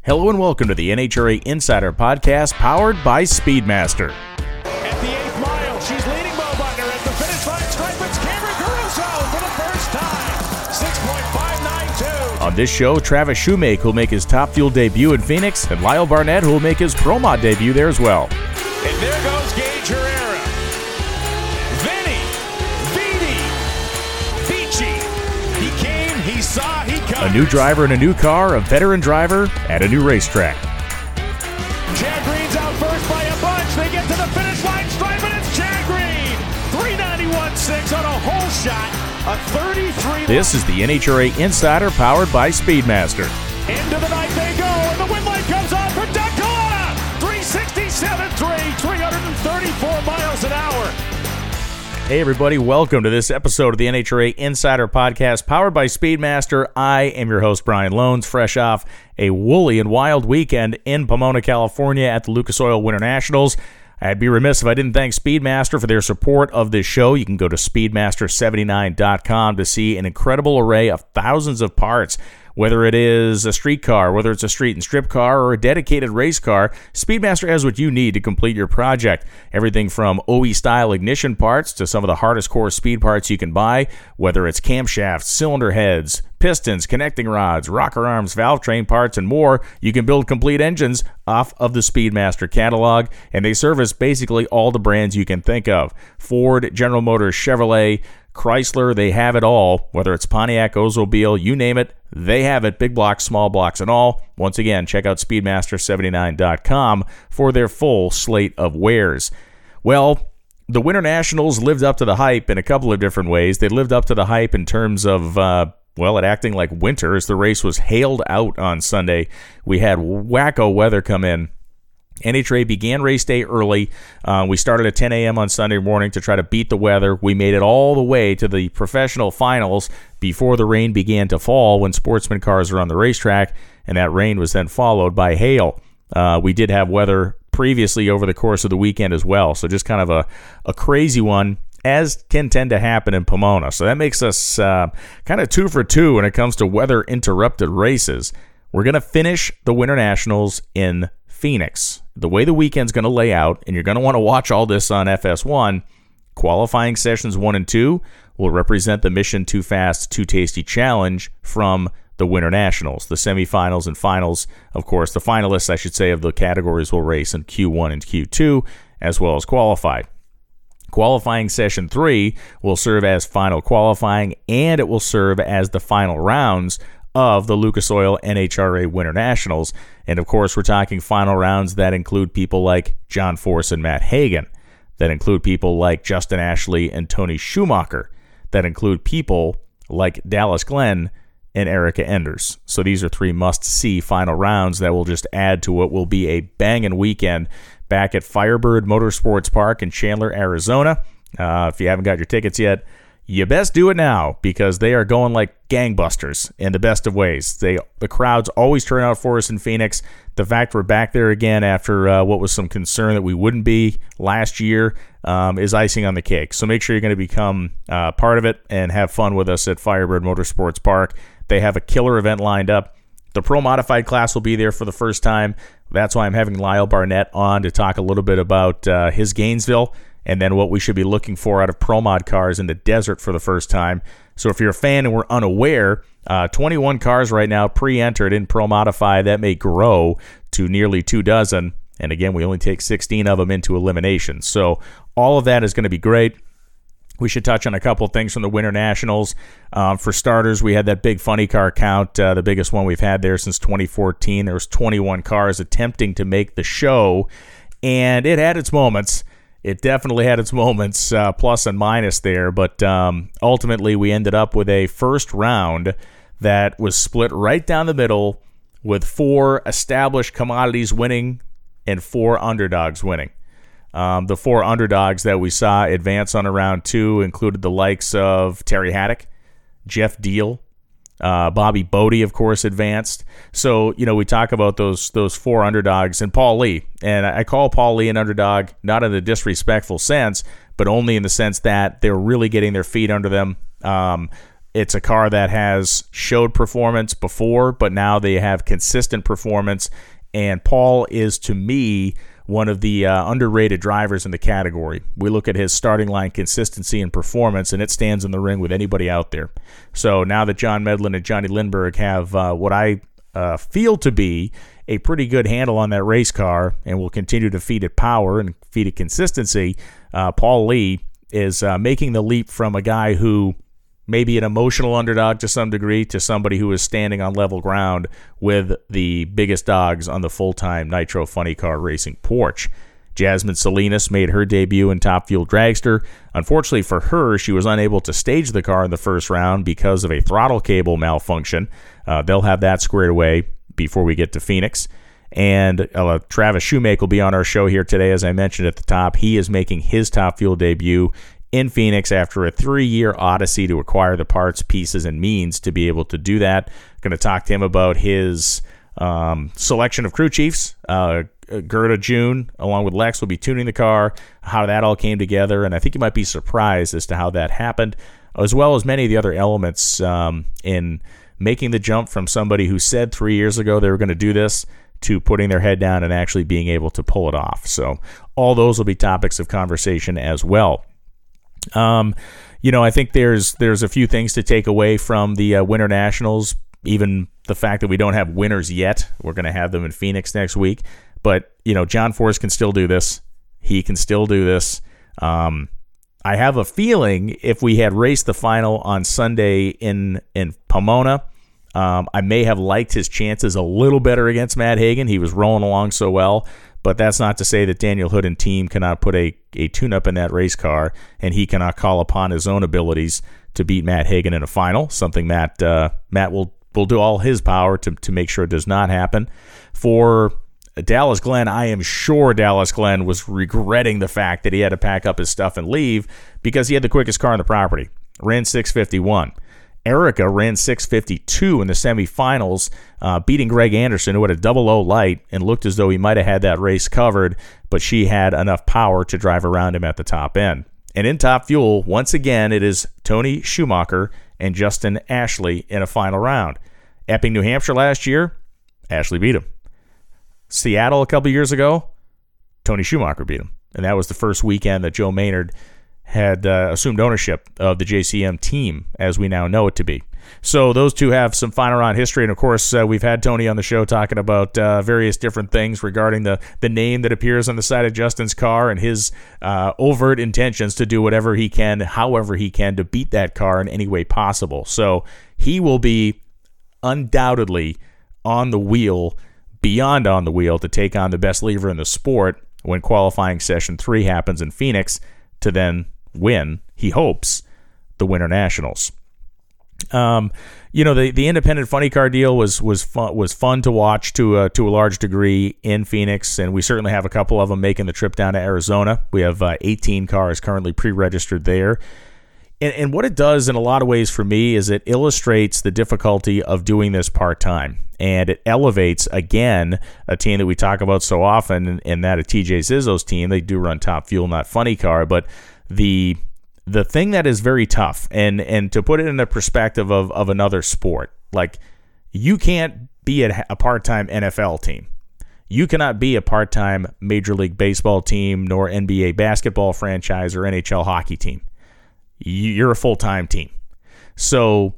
Hello and welcome to the NHRA Insider Podcast, powered by Speedmaster. At the 8th mile, she's leading Mo Butner at the finish line stripe. It's Cameron Caruso for the first time. 6.592. On this show, Travis Shoemake will make his Top Fuel debut in Phoenix, and Lyle Barnett who will make his Pro Mod debut there as well. And there goes Gage Herrera. Vinny, Vidi, Vici. He came, he saw, he comes. A new driver in a new car, a veteran driver at a new racetrack. Chad Green's out first by a bunch. They get to the finish line stripe, and it's Chad Green. 391.6 on a whole shot. A 33. This is the NHRA Insider, powered by Speedmaster. Into the night they go, and the wind light comes on for Doug Colonna. 367.3, 334 miles an hour. Hey everybody, welcome to this episode of the NHRA Insider Podcast, powered by Speedmaster. I am your host, Brian Lohnes, fresh off a woolly and wild weekend in Pomona, California at the Lucas Oil Winter Nationals. I'd be remiss if I didn't thank Speedmaster for their support of this show. You can go to speedmaster79.com to see an incredible array of thousands of parts. Whether it is a street car, whether it's a street and strip car, or a dedicated race car, Speedmaster has what you need to complete your project. Everything from OE-style ignition parts to some of the hardest core speed parts you can buy, whether it's camshafts, cylinder heads, pistons, connecting rods, rocker arms, valve train parts, and more. You can build complete engines off of the Speedmaster catalog, and they service basically all the brands you can think of. Ford, General Motors, Chevrolet, Chrysler, they have it all. Whether it's Pontiac, Oldsmobile, you name it, they have it. Big blocks, small blocks, and all. Once again, check out Speedmaster79.com for their full slate of wares. Well, the Winter Nationals lived up to the hype in a couple of different ways. They lived up to the hype in terms of, it acting like winter as the race was hailed out on Sunday. We had wacko weather come in. NHRA began race day early. We started at 10 a.m. on Sunday morning to try to beat the weather. We made it all the way to the professional finals before the rain began to fall when sportsman cars are on the racetrack, and that rain was then followed by hail. We did have weather previously over the course of the weekend as well, so just kind of a crazy one, as can tend to happen in Pomona. So that makes us kind of 2 for 2 when it comes to weather-interrupted races. We're going to finish the Winter Nationals in Phoenix. The way the weekend's going to lay out, and you're going to want to watch all this on FS1, qualifying sessions 1 and 2 will represent the Mission Too Fast, Too Tasty Challenge from the Winter Nationals. The semifinals and finals, of course, the finalists, I should say, of the categories will race in Q1 and Q2, as well as qualify. Qualifying session 3 will serve as final qualifying, and it will serve as the final rounds of the Lucas Oil NHRA Winter Nationals. And of course, we're talking final rounds that include people like John Force and Matt Hagan, that include people like Justin Ashley and Tony Schumacher, that include people like Dallas Glenn and Erica Enders. So these are 3 must-see final rounds that will just add to what will be a banging weekend back at Firebird Motorsports Park in Chandler, Arizona. If you haven't got your tickets yet, you best do it now, because they are going like gangbusters in the best of ways. The crowds always turn out for us in Phoenix. The fact we're back there again after what was some concern that we wouldn't be last year is icing on the cake. So make sure you're going to become part of it and have fun with us at Firebird Motorsports Park. They have a killer event lined up. The Pro Modified class will be there for the first time. That's why I'm having Lyle Barnett on to talk a little bit about his Gainesville, and then what we should be looking for out of Pro Mod cars in the desert for the first time. So if you're a fan and we're unaware, 21 cars right now pre-entered in Pro Modify. That may grow to nearly 24. And again, we only take 16 of them into elimination. So all of that is going to be great. We should touch on a couple of things from the Winter Nationals. For starters, we had that big funny car count, the biggest one we've had there since 2014. There was 21 cars attempting to make the show, and it had its moments. It definitely had its moments, plus and minus there, but ultimately we ended up with a first round that was split right down the middle, with 4 established commodities winning and 4 underdogs winning. The 4 underdogs that we saw advance on round 2 included the likes of Terry Haddock, Jeff Deal, Bobby Bodie, of course, advanced. So, we talk about those 4 underdogs, and Paul Lee. And I call Paul Lee an underdog, not in a disrespectful sense, but only in the sense that they're really getting their feet under them. It's a car that has showed performance before, but now they have consistent performance. And Paul is, to me, one of the underrated drivers in the category. We look at his starting line consistency and performance, and it stands in the ring with anybody out there. So now that John Medlin and Johnny Lindbergh have what I feel to be a pretty good handle on that race car and will continue to feed it power and feed it consistency, Paul Lee is making the leap from a guy who may be an emotional underdog to some degree to somebody who is standing on level ground with the biggest dogs on the full-time Nitro Funny Car Racing porch. Jasmine Salinas made her debut in Top Fuel Dragster. Unfortunately for her, she was unable to stage the car in the first round because of a throttle cable malfunction. They'll have that squared away before we get to Phoenix. And Travis Shoemake will be on our show here today, as I mentioned at the top. He is making his Top Fuel debut in Phoenix after a 3-year odyssey to acquire the parts, pieces, and means to be able to do that. Going to talk to him about his selection of crew chiefs. Gerda June, along with Lex, will be tuning the car, how that all came together, and I think you might be surprised as to how that happened, as well as many of the other elements in making the jump from somebody who said 3 years ago they were going to do this to putting their head down and actually being able to pull it off. So all those will be topics of conversation as well. I think there's a few things to take away from the Winter Nationals, even the fact that we don't have winners yet. We're going to have them in Phoenix next week. But, John Force can still do this. He can still do this. I have a feeling if we had raced the final on Sunday in Pomona, I may have liked his chances a little better against Matt Hagan. He was rolling along so well. But that's not to say that Daniel Hood and team cannot put a tune-up in that race car, and he cannot call upon his own abilities to beat Matt Hagan in a final, something Matt will do all his power to make sure it does not happen. For Dallas Glenn, I am sure Dallas Glenn was regretting the fact that he had to pack up his stuff and leave because he had the quickest car on the property, ran 6:51. Erica ran 6:52 in the semifinals, beating Greg Anderson, who had a 00 light and looked as though he might have had that race covered, but she had enough power to drive around him at the top end. And in Top Fuel, once again, it is Tony Schumacher and Justin Ashley in a final round. Epping, New Hampshire last year, Ashley beat him. Seattle a couple years ago, Tony Schumacher beat him. And that was the first weekend that Joe Maynard had assumed ownership of the JCM team as we now know it to be. So those two have some final round history. And, of course, we've had Tony on the show talking about various different things regarding the name that appears on the side of Justin's car and his overt intentions to do whatever he can, however he can, to beat that car in any way possible. So he will be undoubtedly on the wheel, beyond on the wheel, to take on the best lever in the sport when qualifying session 3 happens in Phoenix to then win, he hopes, the Winter Nationals. The independent funny car deal was fun to watch to a large degree in Phoenix, and we certainly have a couple of them making the trip down to Arizona. We have 18 cars currently pre-registered there. And what it does in a lot of ways for me is it illustrates the difficulty of doing this part-time. And it elevates, again, a team that we talk about so often, and that of TJ Zizzo's team. They do run Top Fuel, not Funny Car, but the thing that is very tough, and to put it in the perspective of another sport, like you can't be a part-time NFL team. You cannot be a part-time Major League Baseball team, nor NBA basketball franchise or NHL hockey team. You're a full-time team. So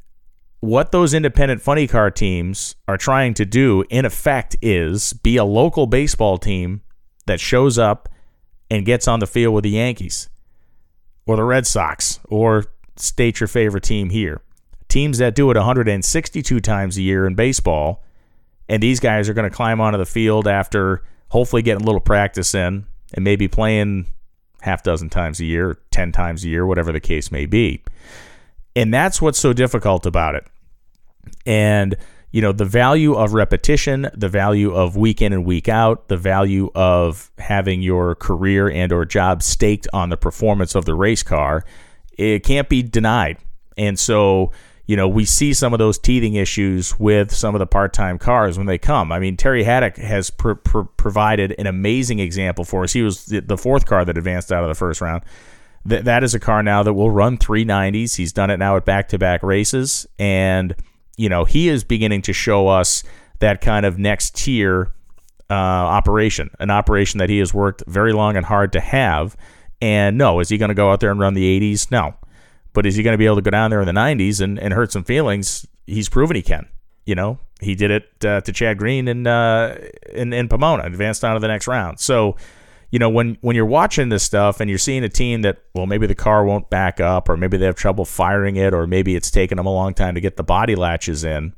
what those independent funny car teams are trying to do, in effect, is be a local baseball team that shows up and gets on the field with the Yankees or the Red Sox, or state your favorite team here. Teams that do it 162 times a year in baseball, and these guys are going to climb onto the field after hopefully getting a little practice in and maybe playing half dozen times a year, 10 times a year, whatever the case may be. And that's what's so difficult about it. And, the value of repetition, the value of week in and week out, the value of having your career and or job staked on the performance of the race car, it can't be denied. And so, we see some of those teething issues with some of the part-time cars when they come. I mean, Terry Haddock has provided an amazing example for us. He was the fourth car that advanced out of the first round. that is a car now that will run 390s. He's done it now at back-to-back races, and he is beginning to show us that kind of next tier operation, an operation that he has worked very long and hard to have. And no, is he going to go out there and run the 80s? No. But is he going to be able to go down there in the 90s and hurt some feelings? He's proven he can. He did it to Chad Green in Pomona, advanced on to the next round. So, when you're watching this stuff and you're seeing a team that, well, maybe the car won't back up, or maybe they have trouble firing it, or maybe it's taken them a long time to get the body latches in,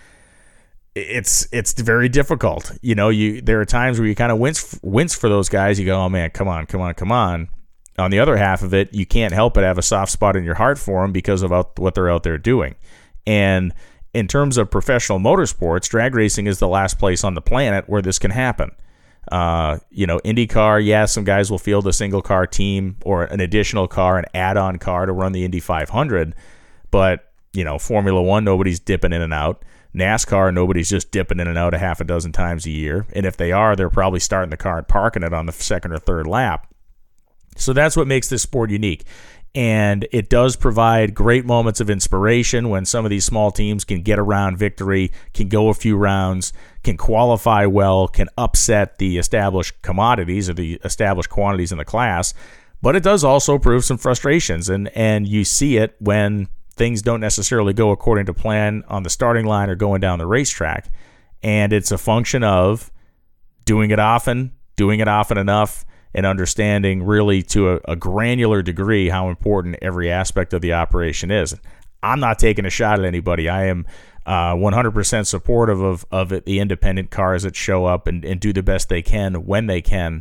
it's very difficult. There are times where you kind of wince for those guys. You go, oh man, come on. On the other half of it, you can't help but have a soft spot in your heart for them because of what they're out there doing. And in terms of professional motorsports, drag racing is the last place on the planet where this can happen. IndyCar, some guys will field a single car team or an additional car, an add-on car to run the Indy 500. But, Formula One, nobody's dipping in and out. NASCAR, nobody's just dipping in and out a half a dozen times a year. And if they are, they're probably starting the car and parking it on the second or third lap. So that's what makes this sport unique. And it does provide great moments of inspiration when some of these small teams can get around victory, can go a few rounds, can qualify well, can upset the established commodities or the established quantities in the class. But it does also prove some frustrations, and you see it when things don't necessarily go according to plan on the starting line or going down the racetrack. And it's a function of doing it often enough, and understanding really to a granular degree how important every aspect of the operation is. I'm not taking a shot at anybody. I am 100% supportive of it, the independent cars that show up and do the best they can when they can.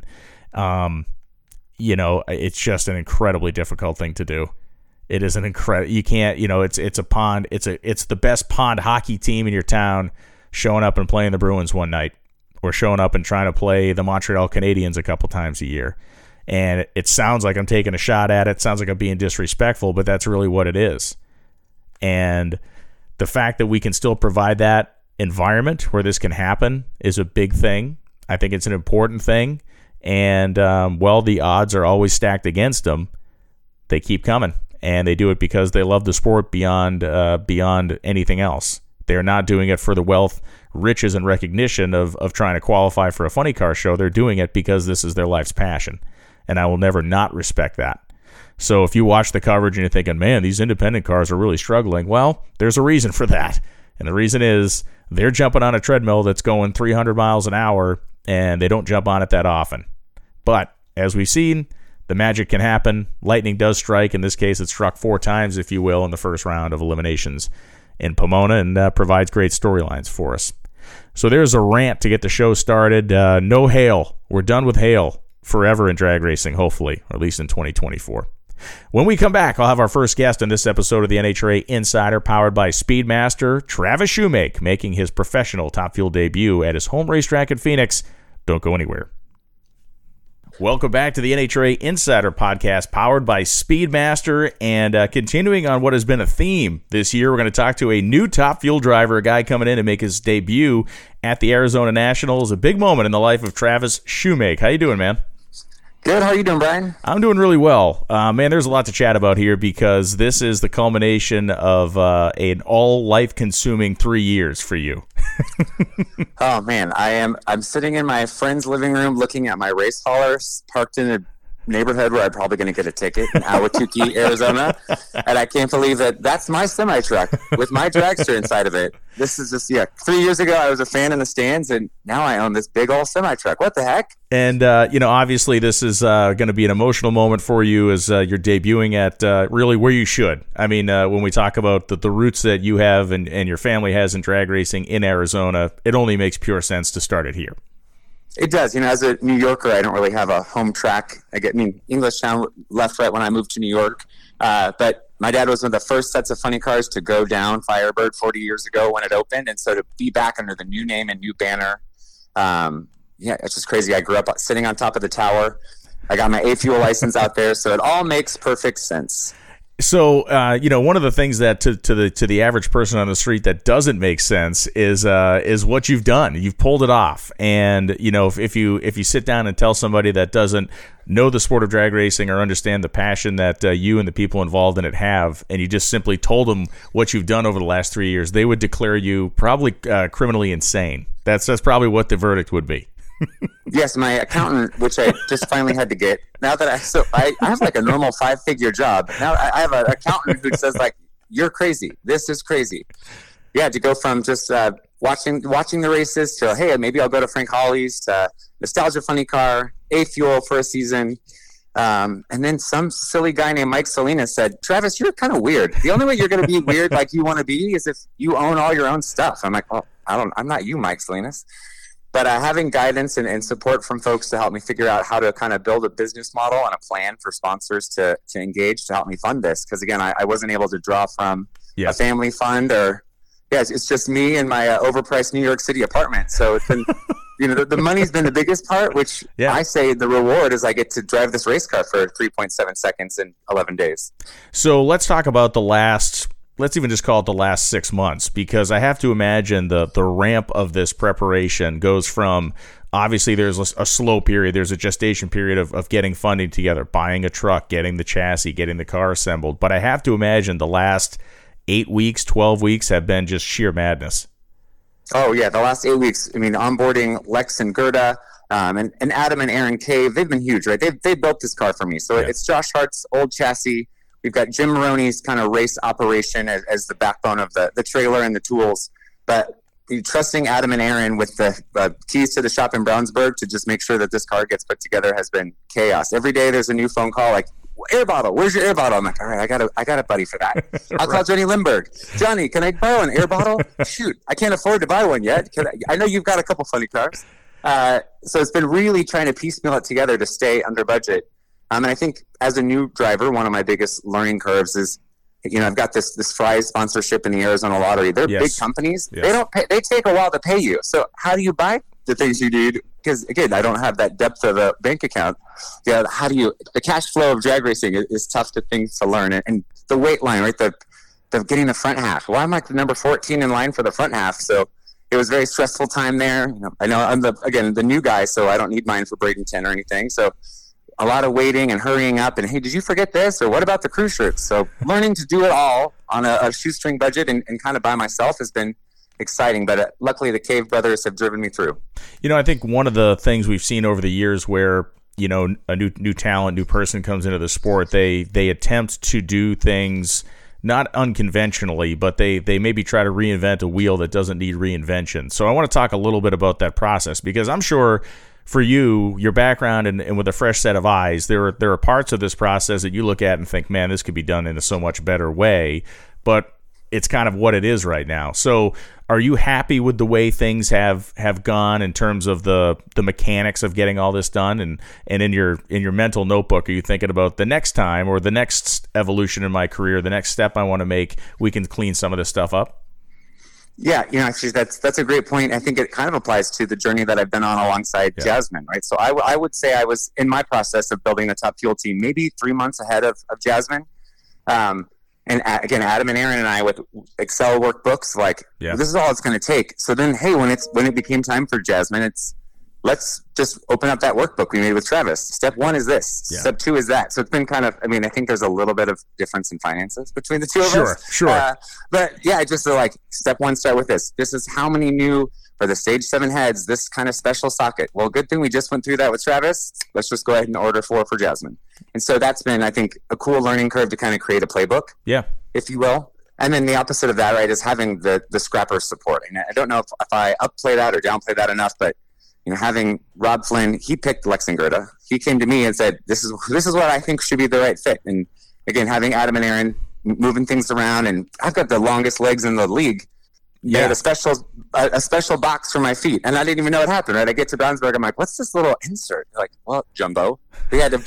It's just an incredibly difficult thing to do. It is an incredible. You can't. It's a pond. It's the best pond hockey team in your town showing up and playing the Bruins one night, or showing up and trying to play the Montreal Canadiens a couple times a year. And it sounds like I'm taking a shot at it. Sounds like I'm being disrespectful, but that's really what it is. And the fact that we can still provide that environment where this can happen is a big thing. I think it's an important thing. And, the odds are always stacked against them. They keep coming. And they do it because they love the sport beyond anything else. They're not doing it for the wealth, riches, and recognition of trying to qualify for a funny car show. They're doing it because this is their life's passion. And I will never not respect that. So if you watch the coverage and you're thinking, man, these independent cars are really struggling, well, there's a reason for that. And the reason is they're jumping on a treadmill that's going 300 miles an hour, and they don't jump on it that often. But as we've seen, the magic can happen. Lightning does strike. In this case, it struck 4 times, if you will, in the first round of eliminations in Pomona, and provides great storylines for us. So there's a rant to get the show started. No hail. We're done with hail forever in drag racing, hopefully, or at least in 2024. When we come back, I'll have our first guest on this episode of the NHRA Insider, powered by Speedmaster, Travis Shoemake, making his professional Top Fuel debut at his home racetrack in Phoenix. Don't go anywhere. Welcome back to the NHRA Insider Podcast, powered by Speedmaster, and continuing on what has been a theme this year, we're going to talk to a new Top Fuel driver, a guy coming in to make his debut at the Arizona Nationals, a big moment in the life of Travis Shoemake. How you doing, man? Good. How are you doing, Brian? I'm doing really well. Man, there's a lot to chat about here because this is the culmination of an all-life-consuming 3 years for you. Oh, man. I'm sitting in my friend's living room looking at my race haulers parked in a neighborhood where I'm probably going to get a ticket in Ahwatukee, Arizona. And I can't believe that that's my semi-truck with my dragster inside of it. This is just, 3 years ago, I was a fan in the stands, and now I own this big old semi-truck. What the heck? And, obviously this is going to be an emotional moment for you as you're debuting at really where you should. I mean, when we talk about the roots that you have and your family has in drag racing in Arizona, it only makes pure sense to start it here. It does. As a New Yorker, I don't really have a home track. Englishtown left right when I moved to New York. But my dad was one of the first sets of funny cars to go down Firebird 40 years ago when it opened. And so to be back under the new name and new banner, it's just crazy. I grew up sitting on top of the tower. I got my A-Fuel license out there, so it all makes perfect sense. So, one of the things that to the average person on the street that doesn't make sense is what you've done. You've pulled it off, and if you sit down and tell somebody that doesn't know the sport of drag racing or understand the passion that you and the people involved in it have, and you just simply told them what you've done over the last 3 years, they would declare you probably criminally insane. That's probably what the verdict would be. Yes, my accountant, which I just finally had to get. Now that I have like a normal 5-figure job. Now I have an accountant who says like, "You're crazy. This is crazy." Yeah, to go from just watching the races to, hey, maybe I'll go to Frank Hawley's, to Nostalgia Funny Car, A-Fuel for a season. And then some silly guy named Mike Salinas said, "Travis, you're kind of weird. The only way you're going to be weird like you want to be is if you own all your own stuff." I'm like, "Oh, I'm not you, Mike Salinas." But having guidance and support from folks to help me figure out how to kind of build a business model and a plan for sponsors to engage to help me fund this. Because, again, I wasn't able to draw from a family fund or – it's just me and my overpriced New York City apartment. So it's been – the money's been the biggest part, which I say the reward is I get to drive this race car for 3.7 seconds in 11 days. So let's talk about let's even just call it the last 6 months, because I have to imagine the ramp of this preparation goes from, obviously there's a slow period, there's a gestation period of getting funding together, buying a truck, getting the chassis, getting the car assembled. But I have to imagine the last 8 weeks, 12 weeks have been just sheer madness. Oh, yeah, the last 8 weeks, onboarding Lex and Gerda, and Adam and Aaron Cave, they've been huge, right? They built this car for me. So it's Josh Hart's old chassis. We've got Jim Maroney's kind of race operation as the backbone of the trailer and the tools. But trusting Adam and Aaron with the keys to the shop in Brownsburg to just make sure that this car gets put together has been chaos. Every day there's a new phone call like, "Air bottle, where's your air bottle?" I'm like, "All right, I got a buddy for that." I'll call Johnny Lindbergh. "Johnny, can I borrow an air bottle?" "Shoot, I can't afford to buy one yet. I know you've got a couple funny cars." So it's been really trying to piecemeal it together to stay under budget. And I think as a new driver, one of my biggest learning curves is, I've got this Fry's sponsorship in the Arizona Lottery. They're big companies. Yes. They don't pay, they take a while to pay you. So how do you buy the things you need? Because again, I don't have that depth of a bank account. The cash flow of drag racing is tough things to learn. And the wait line, right? The getting the front half. Well, I'm like the number 14 in line for the front half. So it was a very stressful time there. I know I'm the new guy, so I don't need mine for Bradenton or anything. So a lot of waiting and hurrying up and, hey, did you forget this? Or what about the crew shirts? So learning to do it all on a shoestring budget and kind of by myself has been exciting. But luckily the Cave brothers have driven me through. I think one of the things we've seen over the years where, a new talent, new person comes into the sport, they attempt to do things not unconventionally, but they maybe try to reinvent a wheel that doesn't need reinvention. So I want to talk a little bit about that process, because I'm sure for you, your background and with a fresh set of eyes, there are parts of this process that you look at and think, man, this could be done in a so much better way, but it's kind of what it is right now. So are you happy with the way things have gone in terms of the mechanics of getting all this done? And in your mental notebook, are you thinking about the next time or the next evolution in my career, the next step I want to make, we can clean some of this stuff up? Yeah, actually, that's a great point. I think it kind of applies to the journey that I've been on alongside Jasmine, right? So I would say I was in my process of building a Top Fuel team, maybe 3 months ahead of Jasmine. And again, Adam and Aaron and I with Excel workbooks, this is all it's going to take. So then, hey, when it became time for Jasmine, let's just open up that workbook we made with Travis. Step 1 is this. Yeah. Step 2 is that. So it's been kind of, I think there's a little bit of difference in finances between the two of us. Sure. But yeah, just step 1, start with this. This is how many new, for the Stage 7 heads, this kind of special socket. Well, good thing we just went through that with Travis. Let's just go ahead and order 4 for Jasmine. And so that's been, I think, a cool learning curve to kind of create a playbook, if you will. And then the opposite of that, right, is having the scrapper support. And I don't know if I upplay that or downplay that enough, but having Rob Flynn, he picked Lex and Gerda. He came to me and said, this is what I think should be the right fit. And again, having Adam and Aaron moving things around, and I've got the longest legs in the league. They had a special box for my feet, and I didn't even know it happened. Right, I get to Brownsburg, I'm like, "What's this little insert?" They're like, "Well, Jumbo." We had to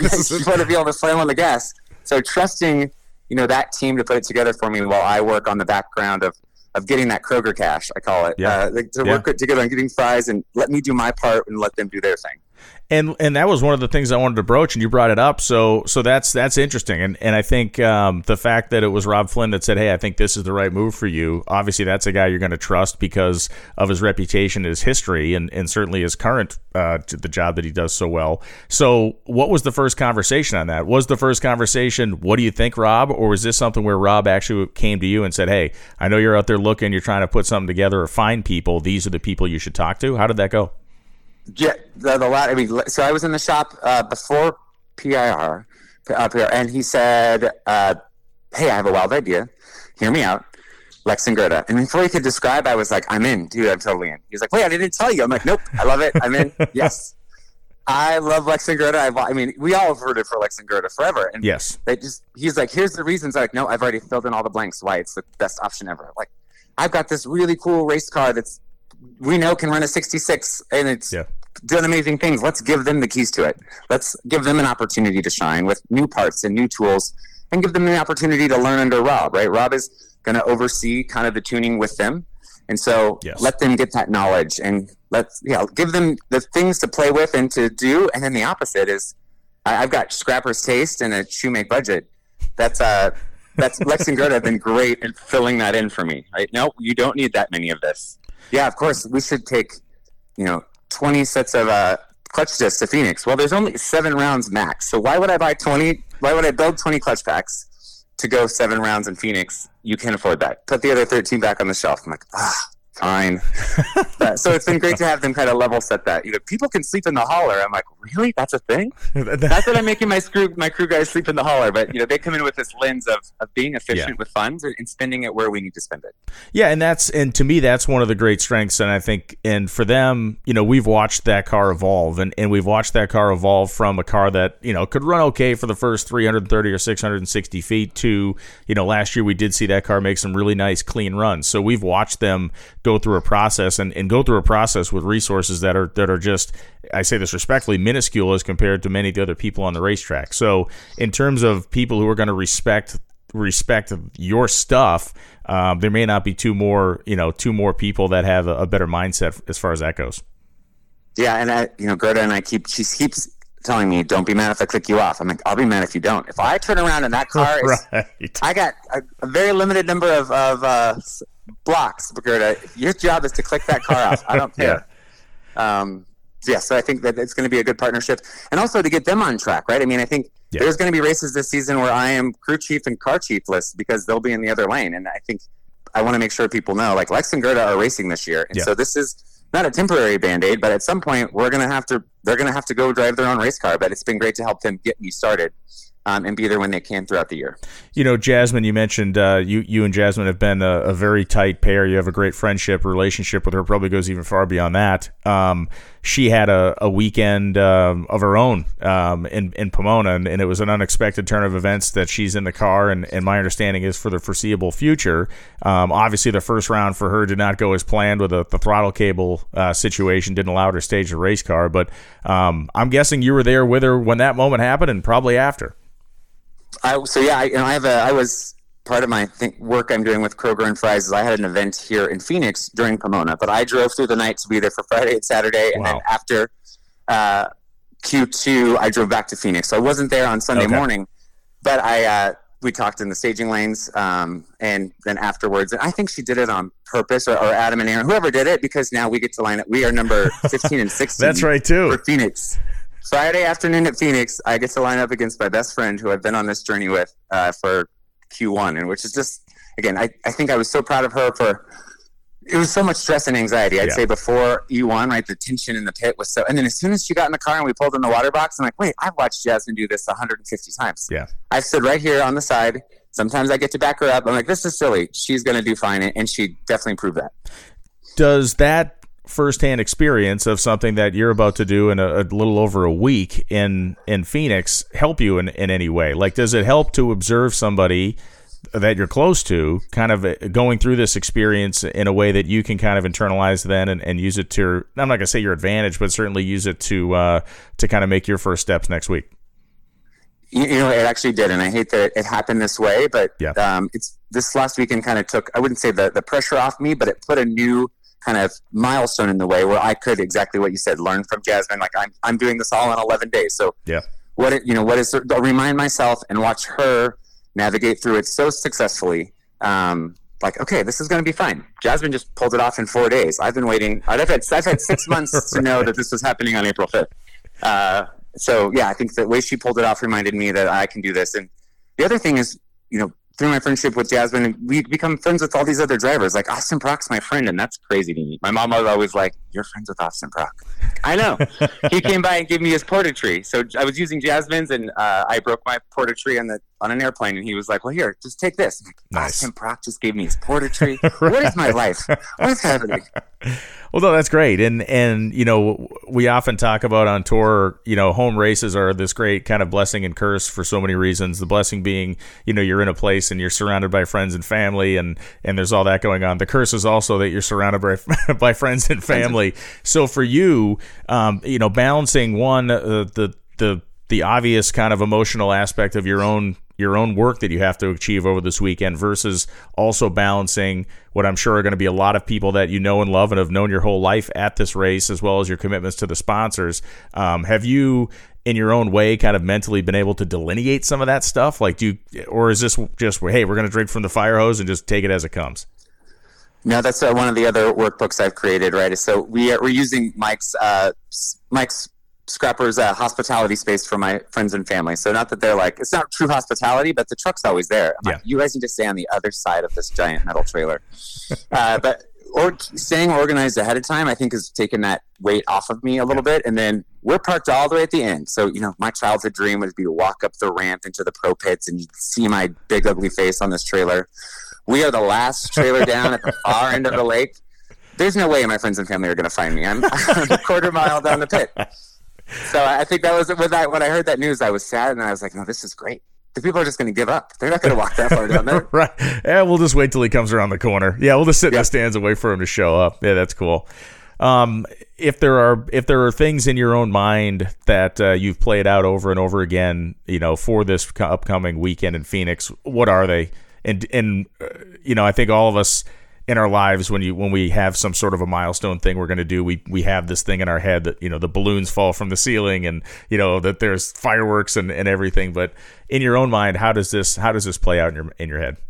be able to slam on the gas. So trusting, that team to put it together for me while I work on the background of getting that Kroger cash, I call it. Work together on getting fries and let me do my part and let them do their thing. And that was one of the things I wanted to broach, and you brought it up. So that's interesting. And I think the fact that it was Rob Flynn that said, hey, I think this is the right move for you. Obviously, that's a guy you're going to trust because of his reputation, his history, and certainly his current the job that he does so well. So what was the first conversation on that? Was the first conversation, what do you think, Rob? Or was this something where Rob actually came to you and said, hey, I know you're out there looking, you're trying to put something together or find people. These are the people you should talk to. How did that go? Yeah, so I was in the shop before PIR, and he said, hey, I have a wild idea. Hear me out. Lex and Gerda. And before he could describe, I was like, I'm in. Dude, I'm totally in. He was like, wait, I didn't tell you. I'm like, nope, I love it. I'm in. Yes. I love Lex and Gerda. We all have rooted for Lex and Gerda forever. And yes. He's like, here's the reasons. I'm like, no, I've already filled in all the blanks why it's the best option ever. Like, I've got this really cool race car that's we know can run a 66 and it's done amazing things. Let's give them the keys to it. Let's give them an opportunity to shine with new parts and new tools and give them the opportunity to learn under Rob, right? Rob is going to oversee kind of the tuning with them. And so let them get that knowledge and give them the things to play with and to do. And then the opposite is I've got scrapper's taste and a shoemake budget. That's Lex and Gerda have been great at filling that in for me, right? No, you don't need that many of this. Yeah, of course, we should take, 20 sets of clutch discs to Phoenix. Well, there's only 7 rounds max. So why would I buy 20? Why would I build 20 clutch packs to go 7 rounds in Phoenix? You can't afford that. Put the other 13 back on the shelf. I'm like, fine. So it's been great to have them kind of level set that. People can sleep in the hauler. I'm like, really? That's a thing? Not that I'm making my crew guys sleep in the hauler, but they come in with this lens of being efficient with funds and spending it where we need to spend it. Yeah, and to me that's one of the great strengths. And I think, and for them, we've watched that car evolve, and we've watched that car evolve from a car that could run okay for the first 330 or 660 feet to last year we did see that car make some really nice clean runs. So we've watched them go through a process and go through a process with resources that are just, I say this respectfully, minuscule as compared to many of the other people on the racetrack. So in terms of people who are going to respect your stuff, there may not be two more people that have a better mindset as far as that goes. Yeah, and Gerda and she keeps telling me, don't be mad if I click you off. I'm like, I'll be mad if you don't. If I turn around in that car, I got a very limited number of blocks, Gerda. Your job is to click that car off. I don't care. So I think that it's going to be a good partnership. And also to get them on track, right? I think there's going to be races this season where I am crew chief and car chief list because they'll be in the other lane. And I think I want to make sure people know, like Lex and Gerda are racing this year. And so this is not a temporary Band-Aid, but at some point they're going to have to go drive their own race car. But it's been great to help them get me started. And be there when they can throughout the year. Jasmine, you mentioned you and Jasmine have been a very tight pair. You have a great relationship with her, probably goes even far beyond that. She had a weekend of her own in Pomona, and it was an unexpected turn of events that she's in the car, and my understanding is for the foreseeable future. Obviously, the first round for her did not go as planned with the throttle cable situation, didn't allow her to stage the race car, but I'm guessing you were there with her when that moment happened and probably after. I was part of my work I'm doing with Kroger and Fries is I had an event here in Phoenix during Pomona, but I drove through the night to be there for Friday and Saturday, and then after Q2, I drove back to Phoenix. So I wasn't there on Sunday morning, but we talked in the staging lanes, and then afterwards, and I think she did it on purpose, or Adam and Aaron, whoever did it, because now we get to line up. We are number 15 and 16. That's right too for Phoenix. Friday afternoon at Phoenix, I get to line up against my best friend who I've been on this journey with for Q1, and which is just, again, I think I was so proud of her it was so much stress and anxiety. I'd say before E1, right, the tension in the pit was so, and then as soon as she got in the car and we pulled in the water box, I'm like, wait, I've watched Jasmine do this 150 times. Yeah. I've stood right here on the side. Sometimes I get to back her up. I'm like, this is silly. She's going to do fine, and she definitely proved that. Does that firsthand experience of something that you're about to do in a little over a week in Phoenix help you in any way? Like, does it help to observe somebody that you're close to kind of going through this experience in a way that you can kind of internalize then and use it to, I'm not going to say your advantage, but certainly use it to kind of make your first steps next week? It actually did, and I hate that it happened this way, but Yeah. it's this last weekend kind of took, I wouldn't say the pressure off me, but it put a new kind of milestone in the way where I could, exactly what you said, learn from Jasmine. Like I'm doing this all in 11 days. So Yeah. remind myself and watch her navigate through it so successfully. Like, okay, this is going to be fine. Jasmine just pulled it off in 4 days. I've been waiting. I've had 6 months to know that this was happening on April 5th. So yeah, I think the way she pulled it off reminded me that I can do this. And the other thing is, through my friendship with Jasmine, we become friends with all these other drivers. Like Austin Prock's my friend, and that's crazy to me. My mom was always like, "You're friends with Austin Prock." I know. He came by and gave me his porta tree. So I was using Jasmine's, and I broke my porta tree on an airplane, and he was like, "Well, here, just take this." Nice. Austin Prock just gave me his porta tree. Right. What is my life? What's happening? Well, no, that's great. And we often talk about on tour, home races are this great kind of blessing and curse for so many reasons. The blessing being, you're in a place and you're surrounded by friends and family, and there's all that going on. The curse is also that you're surrounded by friends and family. So for you, balancing one, the obvious kind of emotional aspect of your own work that you have to achieve over this weekend versus also balancing what I'm sure are going to be a lot of people that you know and love and have known your whole life at this race, as well as your commitments to the sponsors. Have you, in your own way, kind of mentally been able to delineate some of that stuff? Or is this just, hey, we're going to drink from the fire hose and just take it as it comes? No, that's one of the other workbooks I've created, right? So we're using Mike's Scrapper's hospitality space for my friends and family. So not that they're like, it's not true hospitality, but the truck's always there. I'm like, you guys need to stay on the other side of this giant metal trailer. Staying organized ahead of time, I think, has taken that weight off of me a little bit. And then we're parked all the way at the end. So, my childhood dream would be to walk up the ramp into the pro pits and you'd see my big ugly face on this trailer. We are the last trailer down at the far end of the lake. There's no way my friends and family are going to find me. I'm a quarter mile down the pit. So I think that was when I heard that news, I was sad, and I was like, no, this is great. The people are just going to give up. They're not going to walk that far down there. Right. Yeah, we'll just wait till he comes around the corner. Yeah, we'll just sit in the stands and wait for him to show up. Yeah, that's cool. If there are things in your own mind that you've played out over and over again, for this upcoming weekend in Phoenix, what are they? And I think all of us in our lives, when we have some sort of a milestone thing we're going to do, we have this thing in our head that the balloons fall from the ceiling and that there's fireworks and everything. But in your own mind, how does this play out in your head?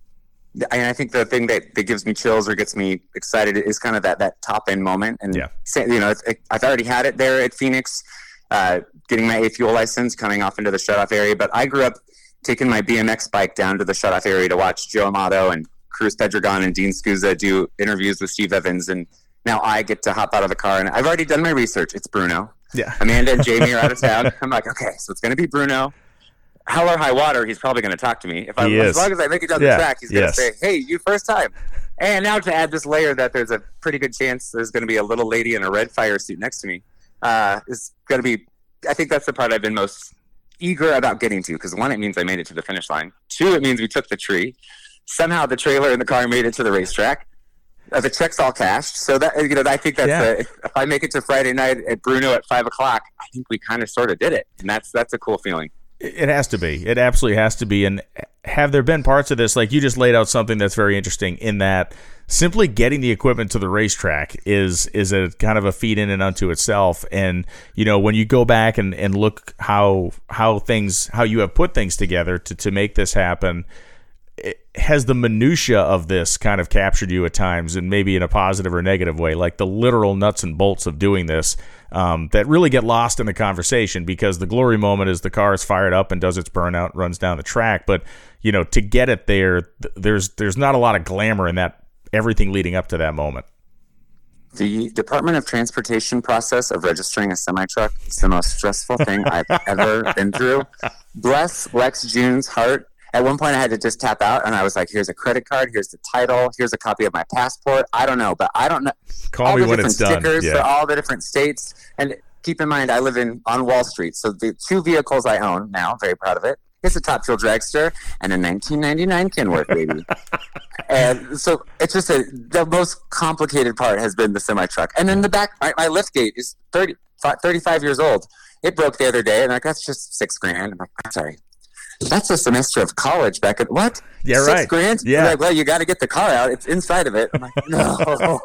I think the thing that gives me chills or gets me excited is kind of that top end moment. And I've already had it there at Phoenix, getting my A-Fuel license, coming off into the shutoff area. But I grew up taking my BMX bike down to the shutoff area to watch Joe Amato and Cruz Pedregon and Dean Scusa do interviews with Steve Evans, and now I get to hop out of the car, and I've already done my research. It's Bruno. Yeah. Amanda and Jamie are out of town. I'm like, okay, so it's going to be Bruno. Hell or high water, he's probably going to talk to me. As long as I make it down the track, he's going to say, hey, you first time. And now to add this layer that there's a pretty good chance there's going to be a little lady in a red fire suit next to me, is going to be, I think that's the part I've been most eager about getting to, because one, it means I made it to the finish line. Two, it means we took the tree. Somehow the trailer and the car made it to the racetrack. The check's all cashed. So that, I think that's if I make it to Friday night at Bruno at 5:00, I think we kind of sort of did it. And that's a cool feeling. It has to be. It absolutely has to be. And have there been parts of this, like you just laid out something that's very interesting in that simply getting the equipment to the racetrack is a kind of a feat in and unto itself. And, when you go back and look how you have put things together to make this happen, has the minutia of this kind of captured you at times, and maybe in a positive or negative way, like the literal nuts and bolts of doing this, that really get lost in the conversation, because the glory moment is the car is fired up and does its burnout, runs down the track. But, to get it there, there's not a lot of glamour in that, everything leading up to that moment. The Department of Transportation process of registering a semi-truck is the most stressful thing I've ever been through. Bless Lex June's heart. At one point, I had to just tap out, and I was like, here's a credit card, here's the title, here's a copy of my passport. I don't know. Call me when it's done. Stickers for all the different states. And keep in mind, I live on Wall Street. So the two vehicles I own now, very proud of it, is a Top Fuel Dragster and a 1999 Kenworth, baby. And so it's just the most complicated part has been the semi-truck. And then the back, my lift gate is 35 years old. It broke the other day, and I'm like, that's just $6,000. I'm like, I'm sorry. That's a semester of college back at what? Yeah, right. $6,000? Yeah. Like, well, you got to get the car out. It's inside of it. I'm like, no.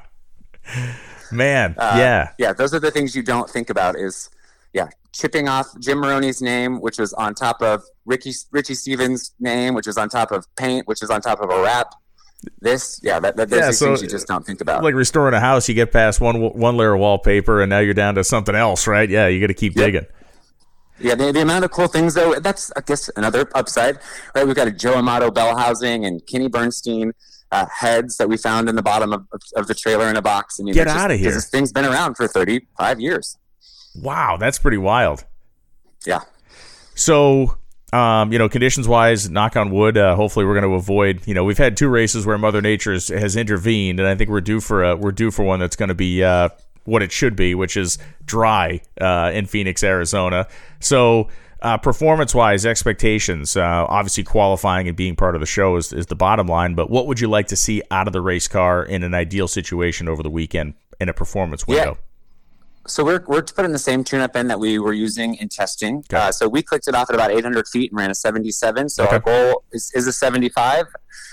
Man, Yeah, those are the things you don't think about is, chipping off Jim Maroney's name, which was on top of Richie Stevens' name, which is on top of paint, which is on top of a wrap. Those things you just don't think about. Like restoring a house, you get past one layer of wallpaper, and now you're down to something else, right? Yeah, you got to keep digging. Yeah, the amount of cool things, though, that's, I guess, another upside, right? We've got a Joe Amato bell housing and Kenny Bernstein heads that we found in the bottom of the trailer in a box. And get out of here. This thing's been around for 35 years. Wow, that's pretty wild. Yeah. So, conditions-wise, knock on wood, hopefully we're going to avoid, we've had 2 races where Mother Nature has intervened, and I think we're due for one that's going to be what it should be, which is dry in Phoenix, Arizona. So, performance-wise, expectations, obviously qualifying and being part of the show is the bottom line, but what would you like to see out of the race car in an ideal situation over the weekend in a performance window? Yeah. So we're putting the same tune-up in that we were using in testing. Okay. So we clicked it off at about 800 feet and ran a 77. So our goal is a 75.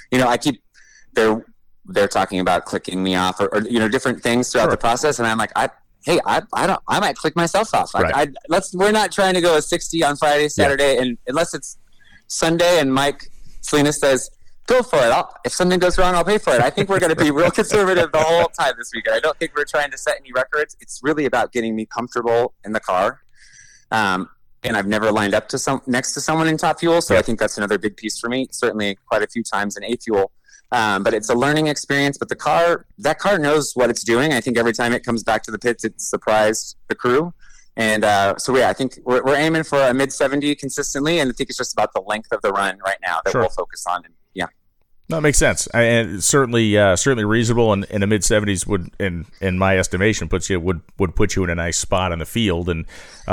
They're talking about clicking me off or different things throughout the process, and I'm like, I might click myself off. Right. We're not trying to go a 60 on Friday, Saturday, and unless it's Sunday and Mike Salinas says, go for it. If something goes wrong, I'll pay for it. I think we're going to be real conservative the whole time this weekend. I don't think we're trying to set any records. It's really about getting me comfortable in the car. And I've never lined up next to someone in Top Fuel, so I think that's another big piece for me. Certainly quite a few times in A Fuel. But it's a learning experience. But that car knows what it's doing. I think every time it comes back to the pits, it surprised the crew. And I think we're aiming for a mid-70 consistently, and I think it's just about the length of the run right now that we'll focus on. And no, it makes sense, and certainly reasonable. And in the mid-70s would, in my estimation, would put you in a nice spot in the field. And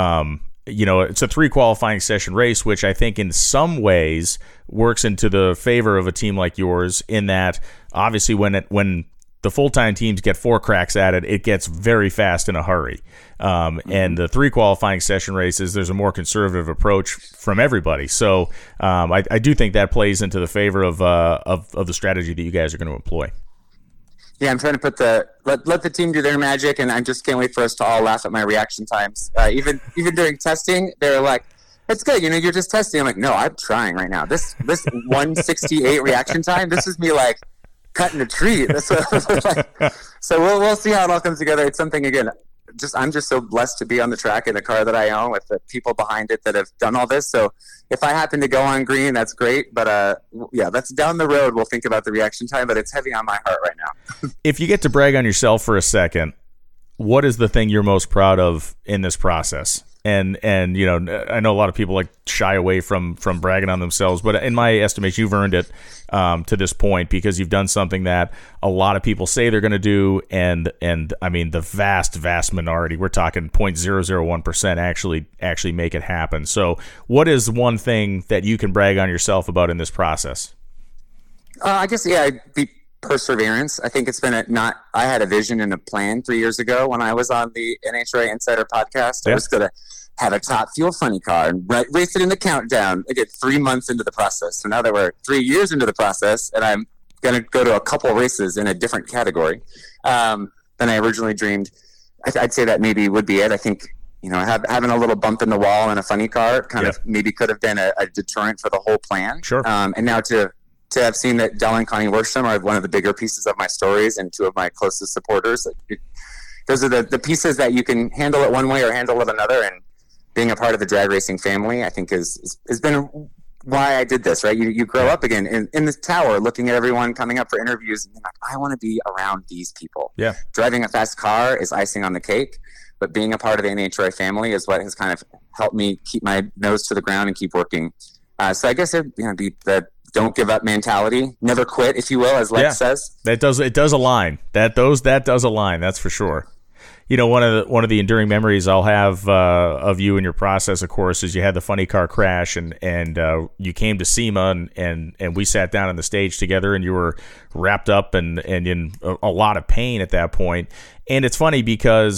it's a 3 qualifying session race, which I think in some ways works into the favor of a team like yours. In that, obviously, when the full-time teams get 4 cracks at it, it gets very fast in a hurry. And the 3 qualifying session races, there's a more conservative approach from everybody. So I do think that plays into the favor of the strategy that you guys are going to employ. Yeah, I'm trying to put let the team do their magic, and I just can't wait for us to all laugh at my reaction times. Even during testing, they're like, "It's good, you're just testing." I'm like, "No, I'm trying right now. This 168 reaction time. This is me like cutting a tree." That's what it looks like. So we'll see how it all comes together. It's something, again, I'm just so blessed to be on the track in the car that I own with the people behind it that have done all this. So if I happen to go on green, that's great. But that's down the road. We'll think about the reaction time, but it's heavy on my heart right now. If you get to brag on yourself for a second, what is the thing you're most proud of in this process? And I know a lot of people like shy away from bragging on themselves, but in my estimation, you've earned it to this point because you've done something that a lot of people say they're going to do, and I mean the vast minority, we're talking 0.001% actually make it happen. So, what is one thing that you can brag on yourself about in this process? I guess the perseverance. I think it's been I had a vision and a plan 3 years ago when I was on the NHRA Insider podcast. I was going to have a Top Fuel funny car and race it in the countdown. I get 3 months into the process. So now that we're 3 years into the process, and I'm going to go to a couple races in a different category than I originally dreamed. I'd say that maybe would be it. I think, having a little bump in the wall in a funny car kind of maybe could have been a deterrent for the whole plan. Sure. And now to have seen that Dell and Connie Worsham are one of the bigger pieces of my stories and 2 of my closest supporters. Those are the pieces that you can handle it one way or handle it another. And being a part of the drag racing family, I think has been why I did this, right? You grow up again in this tower looking at everyone coming up for interviews and being like, I want to be around these people. Yeah. Driving a fast car is icing on the cake, but being a part of the NHRA family is what has kind of helped me keep my nose to the ground and keep working. So I guess it'd be the don't give up mentality, never quit, if you will, as Lex says. It does align. That does align. That's for sure. One of the enduring memories I'll have of you and your process, of course, is you had the funny car crash and you came to SEMA and we sat down on the stage together and you were wrapped up and in a lot of pain at that point. And it's funny because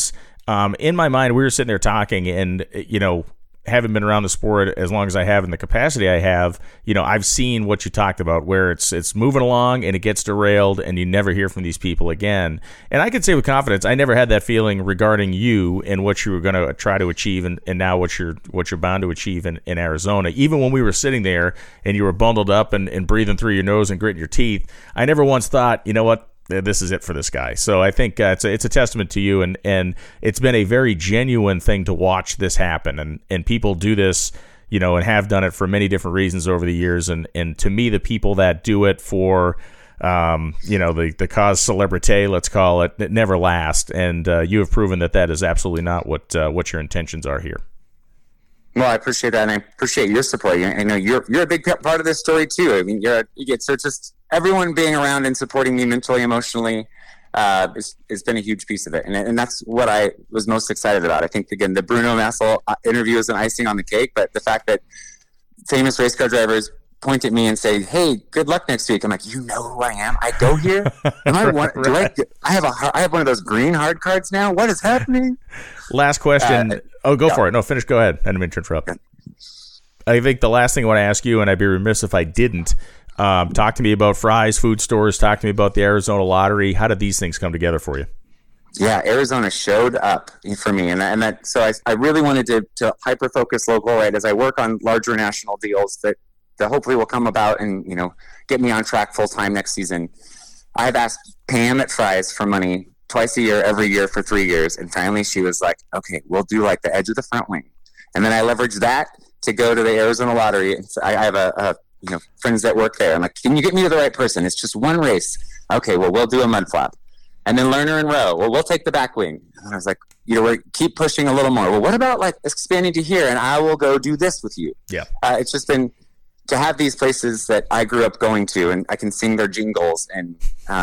In my mind, we were sitting there talking, and having been around the sport as long as I have in the capacity I have, I've seen what you talked about, where it's moving along and it gets derailed and you never hear from these people again. And I can say with confidence, I never had that feeling regarding you and what you were going to try to achieve, and now what you're bound to achieve in Arizona. Even when we were sitting there and you were bundled up and breathing through your nose and gritting your teeth, I never once thought, you know what, this is it for this guy. So I think it's a testament to you, and it's been a very genuine thing to watch this happen. And people do this, and have done it for many different reasons over the years. And to me, the people that do it for, the cause celebrity, let's call it, it never lasts. And you have proven that is absolutely not what your intentions are here. Well, I appreciate that, and I appreciate your support. I know you're a big part of this story too. I mean, so just everyone being around and supporting me mentally, emotionally, has been a huge piece of it, and that's what I was most excited about. I think again, the Bruno Massel interview is an icing on the cake, but the fact that famous race car drivers point at me and say, "Hey, good luck next week," I'm like, "You know who I am? I go here. Am I one? Right. I have one of those green hard cards now. What is happening?" Last question. Go for it. No, finish. Go ahead. I didn't mean to interrupt. I think the last thing I want to ask you, and I'd be remiss if I didn't, talk to me about Fry's Food Stores. Talk to me about the Arizona Lottery. How did these things come together for you? Yeah, Arizona showed up for me, so I really wanted to hyper focus local, right, as I work on larger national deals that hopefully will come about and get me on track full time next season. I've asked Pam at Fry's for money twice a year, every year for 3 years. And finally she was like, okay, we'll do like the edge of the front wing. And then I leveraged that to go to the Arizona Lottery. And so I have friends that work there. I'm like, can you get me to the right person? It's just one race. Okay, well, we'll do a mud flap. And then Lerner and Rowe. Well, we'll take the back wing. And I was like, we keep pushing a little more. Well, what about like expanding to here? And I will go do this with you. Yeah. It's just been to have these places that I grew up going to, and I can sing their jingles, and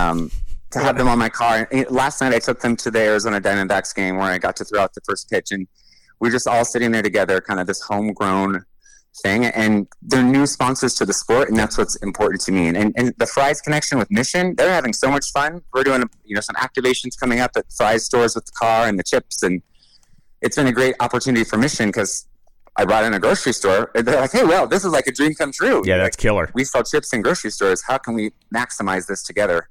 to have them on my car. And last night I took them to the Arizona Diamondbacks game where I got to throw out the first pitch, and we're just all sitting there together, kind of this homegrown thing. And they're new sponsors to the sport, and that's what's important to me. And the Fry's connection with Mission, they're having so much fun. We're doing some activations coming up at Fry's stores with the car and the chips, and it's been a great opportunity for Mission because I brought in a grocery store, and they're like, hey, well, this is like a dream come true. Yeah, that's killer. We sell chips in grocery stores. How can we maximize this together?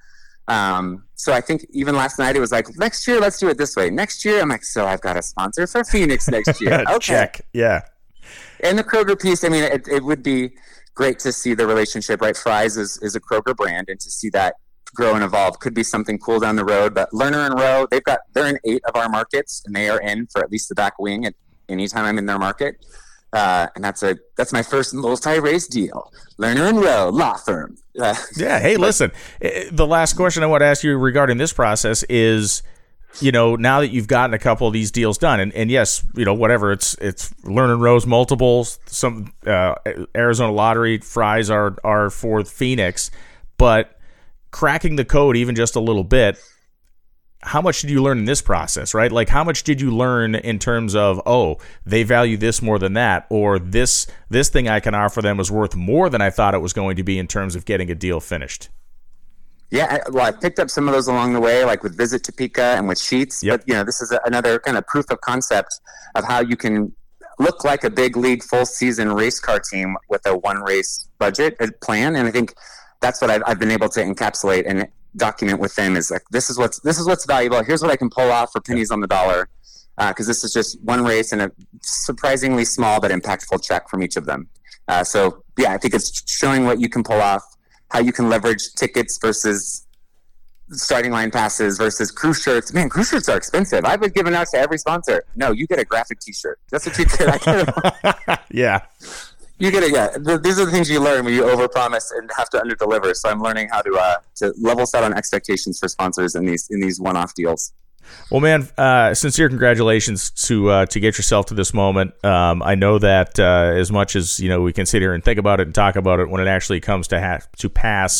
So I think even last night it was like, next year, let's do it this way. Next year, I'm like, so I've got a sponsor for Phoenix next year. Okay. Check. Yeah. And the Kroger piece, I mean, it would be great to see the relationship, right? Fry's is a Kroger brand, and to see that grow and evolve could be something cool down the road. But Lerner and Rowe, they're in 8 of our markets, and they are in for at least the back wing at any time I'm in their market. And that's my first multi-race deal. Lerner and Rowe law firm. Yeah. Hey, listen, the last question I want to ask you regarding this process is, now that you've gotten a couple of these deals done, and yes, whatever, it's Lerner and Rowe's multiples, some Arizona Lottery, Fry's are for Phoenix, but cracking the code even just a little bit, how much did you learn in this process, right? Like, how much did you learn in terms of, they value this more than that, or this thing I can offer them is worth more than I thought it was going to be in terms of getting a deal finished? Yeah, I picked up some of those along the way, like with Visit Topeka and with Sheets. Yep. But, this is another kind of proof of concept of how you can look like a big league full season race car team with a one race budget plan. And I think that's what I've been able to encapsulate and document with them, is like, this is what's valuable. Here's what I can pull off for pennies on the dollar, because this is just one race and a surprisingly small but impactful check from each of them. So yeah, I think it's showing what you can pull off, how you can leverage tickets versus starting line passes versus crew shirts. Man, crew shirts are expensive. I've been giving out to every sponsor. No, you get a graphic T-shirt. That's what you get. Yeah. You get these are the things you learn when you overpromise and have to underdeliver. So I'm learning how to level set on expectations for sponsors in these one-off deals. Well, man, sincere congratulations to get yourself to this moment. I know that as much as we can sit here and think about it and talk about it, when it actually comes to pass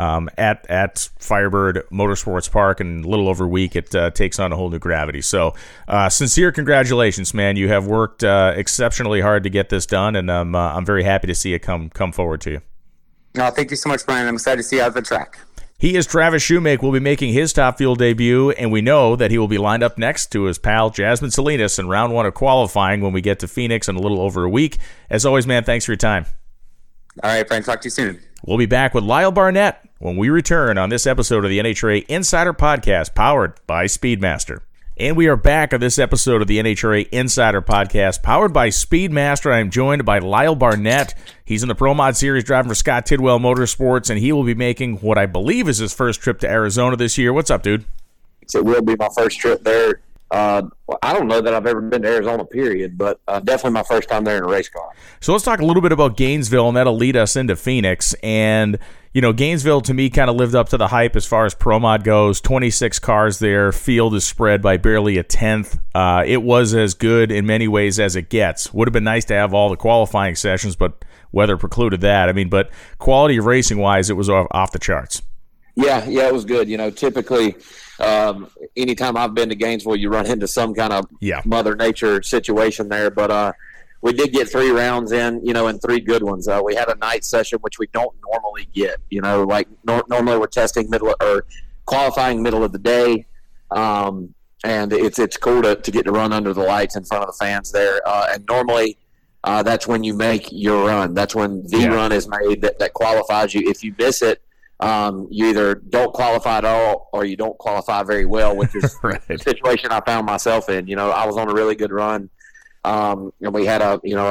at Firebird Motorsports Park in a little over a week, it takes on a whole new gravity. So, sincere congratulations, man! You have worked exceptionally hard to get this done, and I'm very happy to see it come forward to you. No, thank you so much, Brian. I'm excited to see you out of the track. He is Travis Shoemake, will be making his Top Fuel debut, and we know that he will be lined up next to his pal Jasmine Salinas in round 1 of qualifying when we get to Phoenix in a little over a week. As always, man, thanks for your time. All right, Frank, talk to you soon. We'll be back with Lyle Barnett when we return on this episode of the NHRA Insider Podcast, powered by Speedmaster. And we are back on this episode of the NHRA Insider Podcast, powered by Speedmaster. I am joined by Lyle Barnett. He's in the Pro Mod Series driving for Scott Tidwell Motorsports, and he will be making what I believe is his first trip to Arizona this year. What's up, dude? It will be my first trip there. I don't know that I've ever been to Arizona, period, but definitely my first time there in a race car. So let's talk a little bit about Gainesville, and that'll lead us into Phoenix. And, you know, Gainesville, to me, kind of lived up to the hype as far as Pro Mod goes. 26 cars there. Field is spread by barely a tenth. It was as good in many ways as it gets. Would have been nice to have all the qualifying sessions, but weather precluded that. I mean, but quality of racing-wise, it was off the charts. Yeah, it was good. You know, typically, anytime I've been to Gainesville, you run into some kind of Mother Nature situation there. But we did get 3 rounds in, you know, and 3 good ones. We had a night session, which we don't normally get. You know, like normally we're testing qualifying middle of the day, and it's cool to get to run under the lights in front of the fans there. And normally that's when you make your run. That's when the run is made that qualifies you. If you miss it, you either don't qualify at all or you don't qualify very well, which is right. The situation I found myself in. You know, I was on a really good run, and we had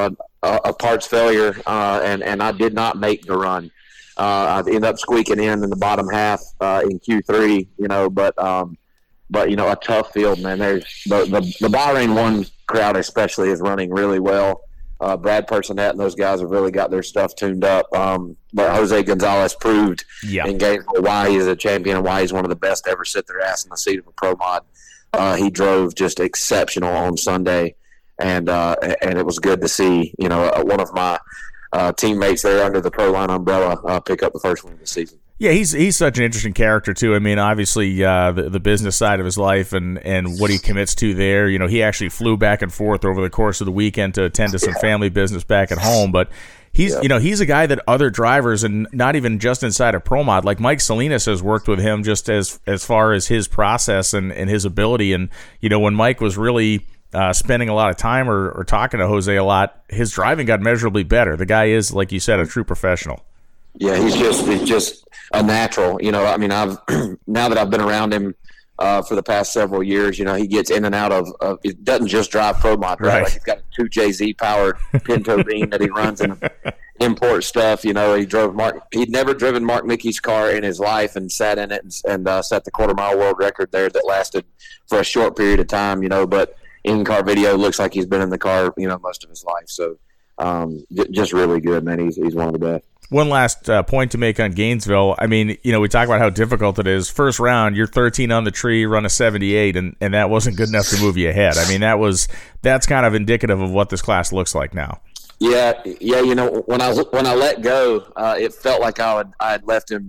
a parts failure, and I did not make the run. I ended up squeaking in the bottom half in Q3. You know, but you know, a tough field, man. There's the Bahrain 1 crowd especially is running really well. Brad Personette and those guys have really got their stuff tuned up. But Jose Gonzalez proved in Gainesville why he's a champion and why he's one of the best to ever sit their ass in the seat of a Pro Mod. He drove just exceptional on Sunday, and it was good to see, you know, one of my teammates there under the Pro Line umbrella pick up the first win of the season. Yeah, he's such an interesting character, too. I mean, obviously, the business side of his life and what he commits to there. You know, he actually flew back and forth over the course of the weekend to attend to some family business back at home. But he's a guy that other drivers, and not even just inside of Pro Mod, like Mike Salinas has worked with him just as far as his process and his ability. And, you know, when Mike was really spending a lot of time or talking to Jose a lot, his driving got measurably better. The guy is, like you said, a true professional. Yeah, he's just a natural. You know, I mean, now that I've been around him for the past several years, you know, he gets in and out of it doesn't just drive Pro Mod, right? Like he's got a 2JZ powered Pinto Bean that he runs and import stuff. You know, he'd never driven Mark Mickey's car in his life and sat in it and set the quarter-mile world record there that lasted for a short period of time, you know, but in-car video looks like he's been in the car, you know, most of his life. So just really good, man. He's one of the best. One last point to make on Gainesville. I mean, you know, we talk about how difficult it is. First round, you're 13 on the tree, run a 78, and that wasn't good enough to move you ahead. I mean, that's kind of indicative of what this class looks like now. Yeah. You know, when I let go, it felt like I had left him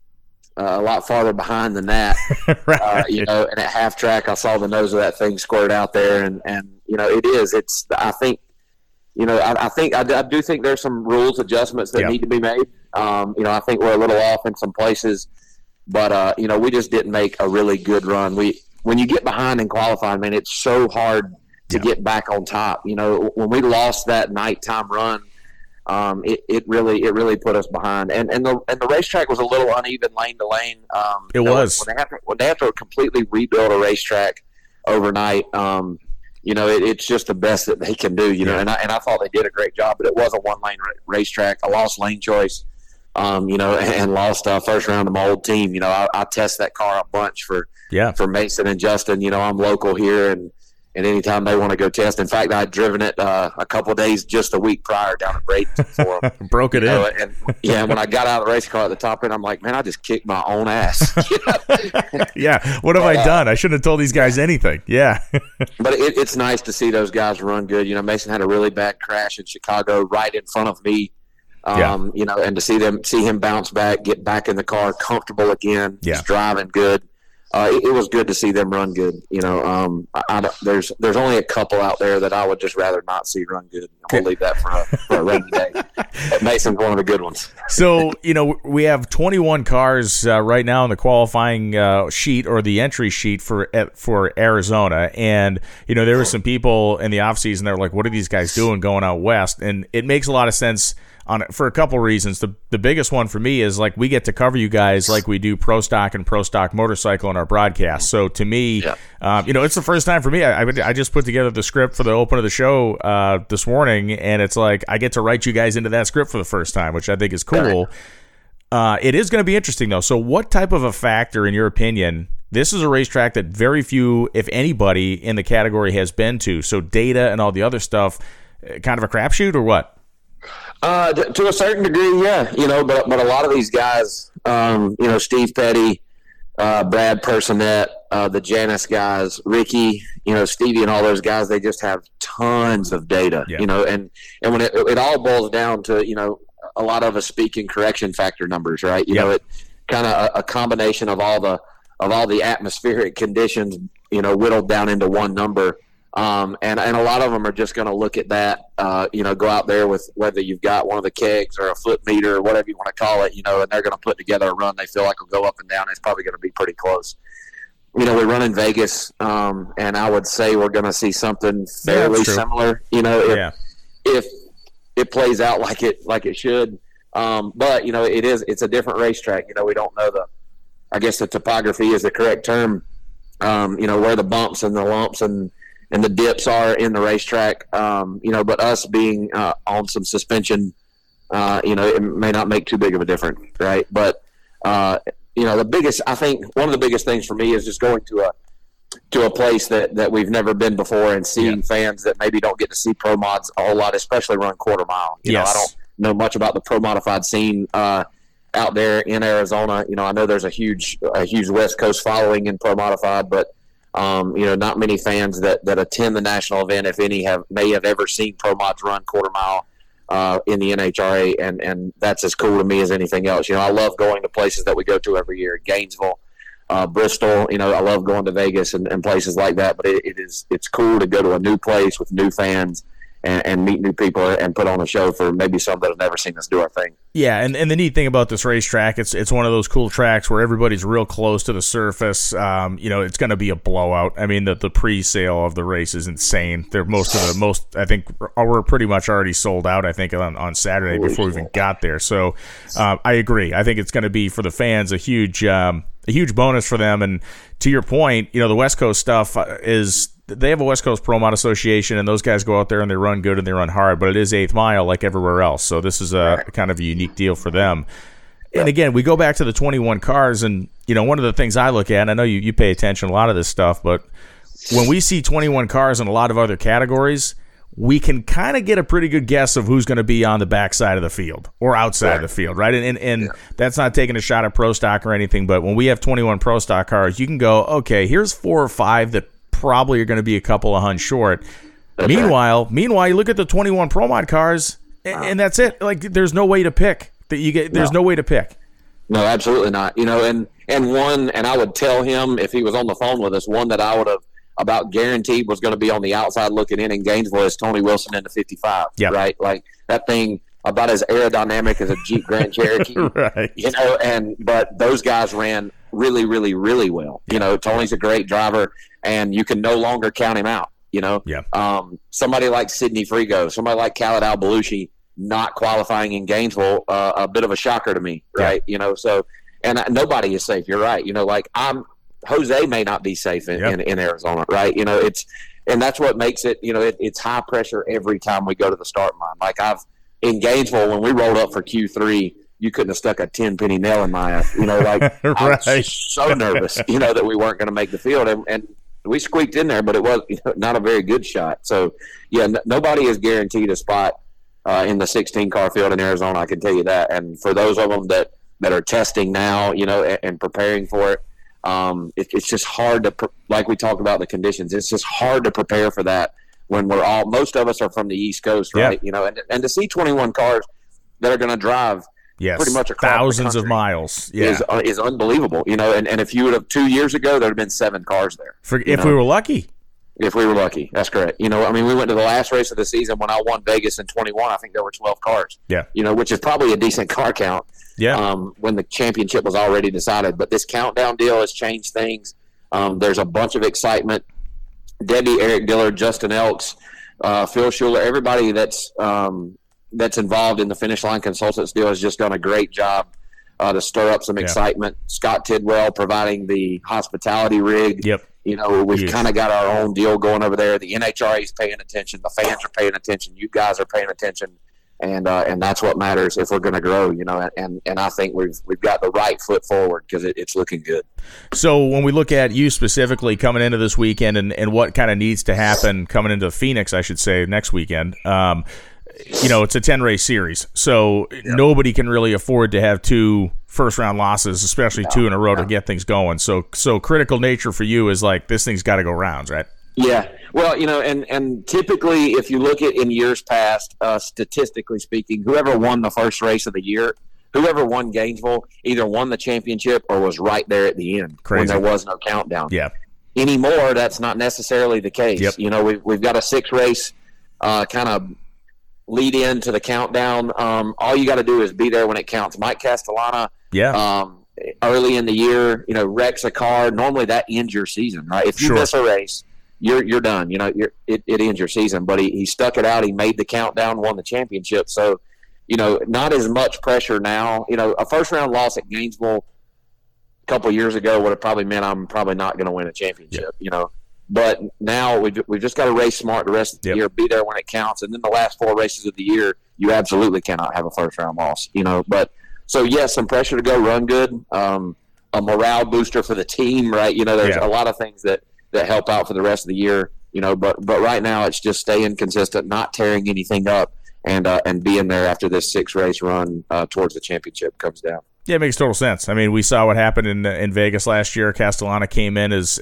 a lot farther behind than that. Right. You know, and at half track, I saw the nose of that thing squirt out there, and you know, I think. You know, I do think there's some rules adjustments that need to be made. You know, I think we're a little off in some places, but you know, we just didn't make a really good run. When you get behind in qualifying, man, it's so hard to get back on top. You know, when we lost that nighttime run, it really put us behind. And the racetrack was a little uneven lane to lane. It was when they have to completely rebuild a racetrack overnight. You know, it's just the best that they can do, you know, and I thought they did a great job, but it was a one-lane racetrack. I lost lane choice, you know, and lost first round of my old team. You know, I test that car a bunch for Mason and Justin. You know, I'm local here, and anytime they want to go test. In fact, I'd driven it a couple of days just a week prior down at Bradenton for them. Broke it in. And when I got out of the race car at the top end, I'm like, man, I just kicked my own ass. Yeah, what have I done? I shouldn't have told these guys anything. Yeah. But it's nice to see those guys run good. You know, Mason had a really bad crash in Chicago right in front of me. You know, and to see him bounce back, get back in the car, comfortable again, just driving good. it was good to see them run good. You know, there's only a couple out there that I would just rather not see run good. We'll leave that for a rainy day. But Mason's one of the good ones. So, you know, we have 21 cars right now in the qualifying sheet or the entry sheet for Arizona. And, you know, there were some people in the offseason that were like, what are these guys doing going out west? And it makes a lot of sense for a couple reasons. The biggest one for me is, like, we get to cover you guys like we do Pro Stock and Pro Stock Motorcycle in our broadcast. So to me, you know, it's the first time for me. I just put together the script for the open of the show this morning, and it's like I get to write you guys into that script for the first time, which I think is cool. It is going to be interesting, though. So what type of a factor, in your opinion, this is a racetrack that very few, if anybody, in the category has been to. So data and all the other stuff, kind of a crapshoot or what? To a certain degree, yeah, you know, but a lot of these guys, you know, Steve Petty, Brad Personette, the Janus guys, Ricky, you know, Stevie and all those guys, they just have tons of data, you know, and when it all boils down to, you know, a lot of us speak in correction factor numbers, right? You know, it kind of a combination of all the atmospheric conditions, you know, whittled down into one number. And a lot of them are just going to look at that, you know, go out there with whether you've got one of the kegs or a foot meter or whatever you want to call it, you know, and they're going to put together a run they feel like will go up and down. It's probably going to be pretty close. You know, we run in Vegas, and I would say we're going to see something fairly similar, you know, if it plays out like it should. But, you know, it's a different racetrack. You know, we don't know I guess the topography is the correct term, you know, where the bumps and the lumps and the dips are in the racetrack, you know, but us being on some suspension, you know, it may not make too big of a difference, right? But, you know, I think one of the biggest things for me is just going to a place that we've never been before and seeing fans that maybe don't get to see pro mods a whole lot, especially run quarter mile. You know, I don't know much about the pro modified scene out there in Arizona. You know, I know there's a huge West Coast following in pro modified, but you know, not many fans that attend the national event, if any, may have ever seen pro mods run quarter mile in the NHRA, and that's as cool to me as anything else. You know, I love going to places that we go to every year, Gainesville, Bristol. You know, I love going to Vegas and places like that. But it's cool to go to a new place with new fans and meet new people and put on a show for maybe some that have never seen us do our thing. Yeah, and the neat thing about this racetrack, it's one of those cool tracks where everybody's real close to the surface. You know, it's going to be a blowout. I mean, the pre-sale of the race is insane. They're I think we're pretty much already sold out, I think, on Saturday before we even got there. So I agree. I think it's going to be, for the fans, a huge bonus for them. And to your point, you know, the West Coast stuff they have a West Coast Pro Mod Association, and those guys go out there and they run good and they run hard, but it is 8th mile like everywhere else. So this is a kind of a unique deal for them. And again, we go back to the 21 cars, and, you know, one of the things I look at, and I know you pay attention to a lot of this stuff, but when we see 21 cars in a lot of other categories, we can kind of get a pretty good guess of who's going to be on the backside of the field or outside of the field, right? And that's not taking a shot at Pro Stock or anything, but when we have 21 Pro Stock cars, you can go, okay, here's 4 or 5 that probably are going to be a couple of hunts short. Meanwhile, you look at the 21 Pro Mod cars, and that's it. Like, there's no way to pick. There's no way to pick. No, absolutely not. You know, and I would tell him if he was on the phone with us, one that I would have about guaranteed was going to be on the outside looking in Gainesville is Tony Wilson in the 55. Right? Like, that thing about as aerodynamic as a Jeep Grand Cherokee. Right. You know, but those guys ran really, really, really well. You know, Tony's a great driver, and you can no longer count him out. You know, somebody like Sidney Frigo, somebody like Khaled Al-Balushi not qualifying in Gainesville, a bit of a shocker to me, right? You know, so, and nobody is safe. You're right. You know, like Jose may not be safe in Arizona, right? You know, and that's what makes it, you know, it's high pressure every time we go to the start line. Like in Gainesville, when we rolled up for Q3, you couldn't have stuck a 10-penny nail in my eye. You know, like I was so nervous, you know, that we weren't going to make the field, and we squeaked in there, but it was, you know, not a very good shot. So, yeah, nobody is guaranteed a spot in the 16-car field in Arizona, I can tell you that. And for those of them that are testing now, you know, and preparing for it, it's just hard to, like we talked about the conditions, it's just hard to prepare for that when most of us are from the East Coast, right? You know, and to see 21 cars that are going to drive Yes, pretty much across thousands the of country miles. Yeah, is unbelievable. And if you would have 2 years ago, there'd have been 7 cars there. If we were lucky. If we were lucky, that's correct. We went to the last race of the season when I won Vegas in 21. I think there were 12 cars. Yeah. Which is probably a decent car count. Yeah. When the championship was already decided, but this countdown deal has changed things. There's a bunch of excitement. Debbie, Eric Dillard, Justin Elks, Phil Schuler, everybody that's involved in the Finish Line Consultants deal has just done a great job to stir up some excitement. Scott Tidwell providing the hospitality rig. Yep. We've kind of got our own deal going over there. The NHRA is paying attention. The fans are paying attention. You guys are paying attention. And that's what matters if we're going to grow, and I think we've got the right foot forward because it's looking good. So when we look at you specifically coming into this weekend and what kind of needs to happen coming into Phoenix, I should say, next weekend, it's a 10-race series. So nobody can really afford to have 2 first-round losses, especially 2 in a row to get things going. So critical nature for you is like this thing's got to go rounds, right? Yeah. Well, and typically if you look at in years past, statistically speaking, whoever won the first race of the year, whoever won Gainesville either won the championship or was right there at the end when there was no countdown. Yeah. Anymore, that's not necessarily the case. Yep. We've got a 6-race kind of lead into the countdown. All you got to do is be there when it counts. Mike Castellana, early in the year, wrecks a car. Normally that ends your season, right? If you miss a race, you're done. It ends your season. But he stuck it out. He made the countdown, won the championship. So, not as much pressure now. A first-round loss at Gainesville a couple of years ago would have probably meant I'm probably not going to win a championship, But now we've just got to race smart the rest of the year, be there when it counts. And then the last 4 races of the year, you absolutely cannot have a first-round loss, But so, yes, some pressure to go run good, a morale booster for the team, right? There's a lot of things that help out for the rest of the year, but right now it's just staying consistent, not tearing anything up, and being there after this 6-race run towards the championship comes down. Yeah, it makes total sense. I mean, we saw what happened in Vegas last year. Castellana came in as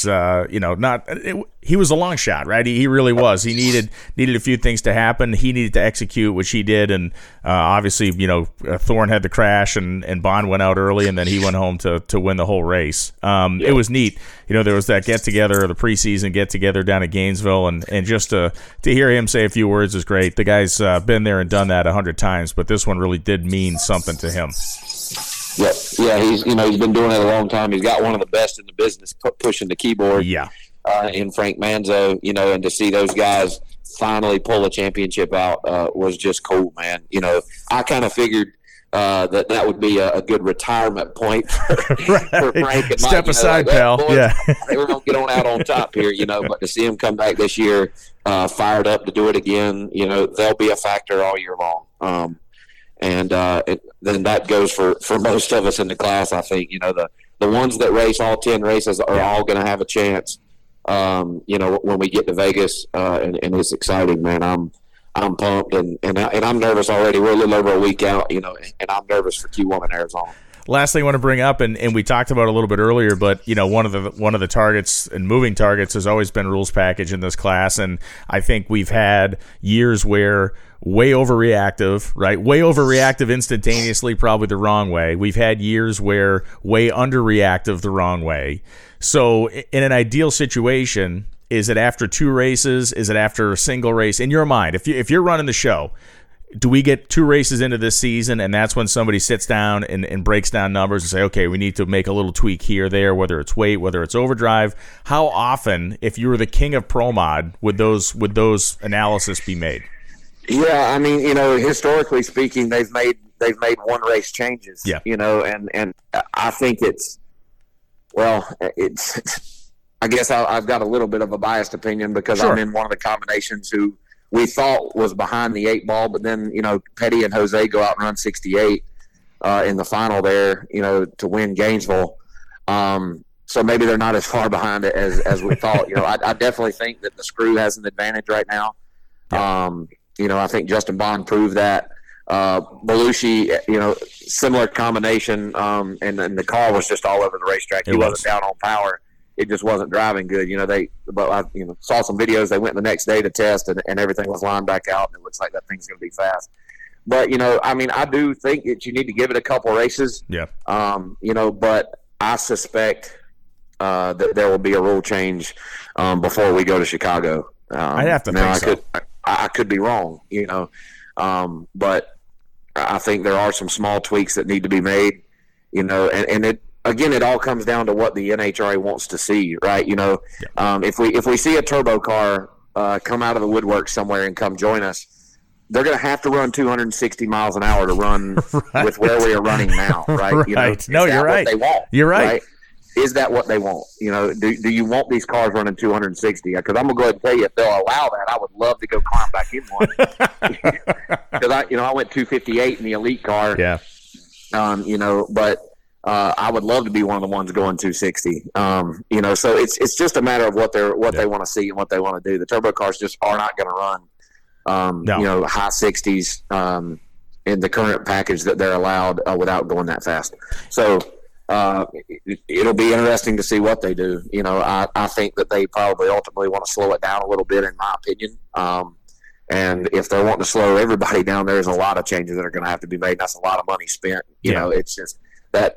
he was a long shot, right? He really was. He needed a few things to happen. He needed to execute, which he did, and obviously, Thorne had the crash, and Bond went out early, and then he went home to win the whole race. It was neat. There was that get-together, the preseason get-together down at Gainesville, and just to hear him say a few words is great. The guy's been there and done that 100 times, but this one really did mean something to him. Yep. Yeah, he's been doing it a long time. He's got one of the best in the business pushing the keyboard. Yeah. In Frank Manzo, and to see those guys finally pull a championship out was just cool, man. I kind of figured that would be a good retirement point for Frank and Mike. Step aside, pal. Boys, yeah. We're going to get on out on top here, but to see him come back this year fired up to do it again, they'll be a factor all year long. And then that goes for most of us in the class, I think. The ones that race all 10 races are all going to have a chance, when we get to Vegas. And it's exciting, man. I'm pumped, and I'm nervous already. We're a little over a week out, and I'm nervous for Q1 in Arizona. Last thing I want to bring up, and we talked about it a little bit earlier, but one of the targets and moving targets has always been rules package in this class, and I think we've had years where way overreactive, right? Way overreactive instantaneously, probably the wrong way. We've had years where way underreactive the wrong way. So in an ideal situation, is it after 2 races? Is it after a single race? In your mind, if you're running the show, do we get 2 races into this season, and that's when somebody sits down and breaks down numbers and say, okay, we need to make a little tweak here, there, whether it's weight, whether it's overdrive? How often, if you were the king of Pro Mod, would those analysis be made? Yeah, I mean, historically speaking, they've made 1 race changes. Yeah. And I think it's I guess I've got a little bit of a biased opinion because Sure. I'm in one of the combinations who we thought was behind the 8 ball, but then, Petty and Jose go out and run 68 in the final there, to win Gainesville. So maybe they're not as far behind it as we thought. I definitely think that the screw has an advantage right now. Yeah. I think Justin Bond proved that. Belushi, similar combination, and the car was just all over the racetrack. He wasn't down on power. It just wasn't driving good. But I saw some videos. They went the next day to test, and everything was lined back out, and it looks like that thing's going to be fast. But, you know, I mean, I do think that you need to give it a couple races. Yeah. You know, but I suspect that there will be a rule change before we go to Chicago. I'd have to think so. I could be wrong, you know, but I think there are some small tweaks that need to be made, you know, and it all comes down to what the NHRA wants to see, right? You know, if we see a turbo car come out of the woodwork somewhere and come join us, they're going to have to run 260 miles an hour to run right. with where we are running now, right? Right. You know, No, you're right. They want, you're right. Is that what they want? You know, do you want these cars running 260? Because I'm going to go ahead and tell you, if they'll allow that, I would love to go climb back in one. Because I went 258 in the elite car. Yeah. You know, but I would love to be one of the ones going 260. You know, so it's just a matter of what they want to see and what they want to do. The turbo cars just are not going to run. No. You know, high 60s in the current package that they're allowed without going that fast. So it'll be interesting to see what they do. You know, I think that they probably ultimately want to slow it down a little bit, in my opinion. And if they're wanting to slow everybody down, there's a lot of changes that are going to have to be made. That's a lot of money spent. You know, it's just that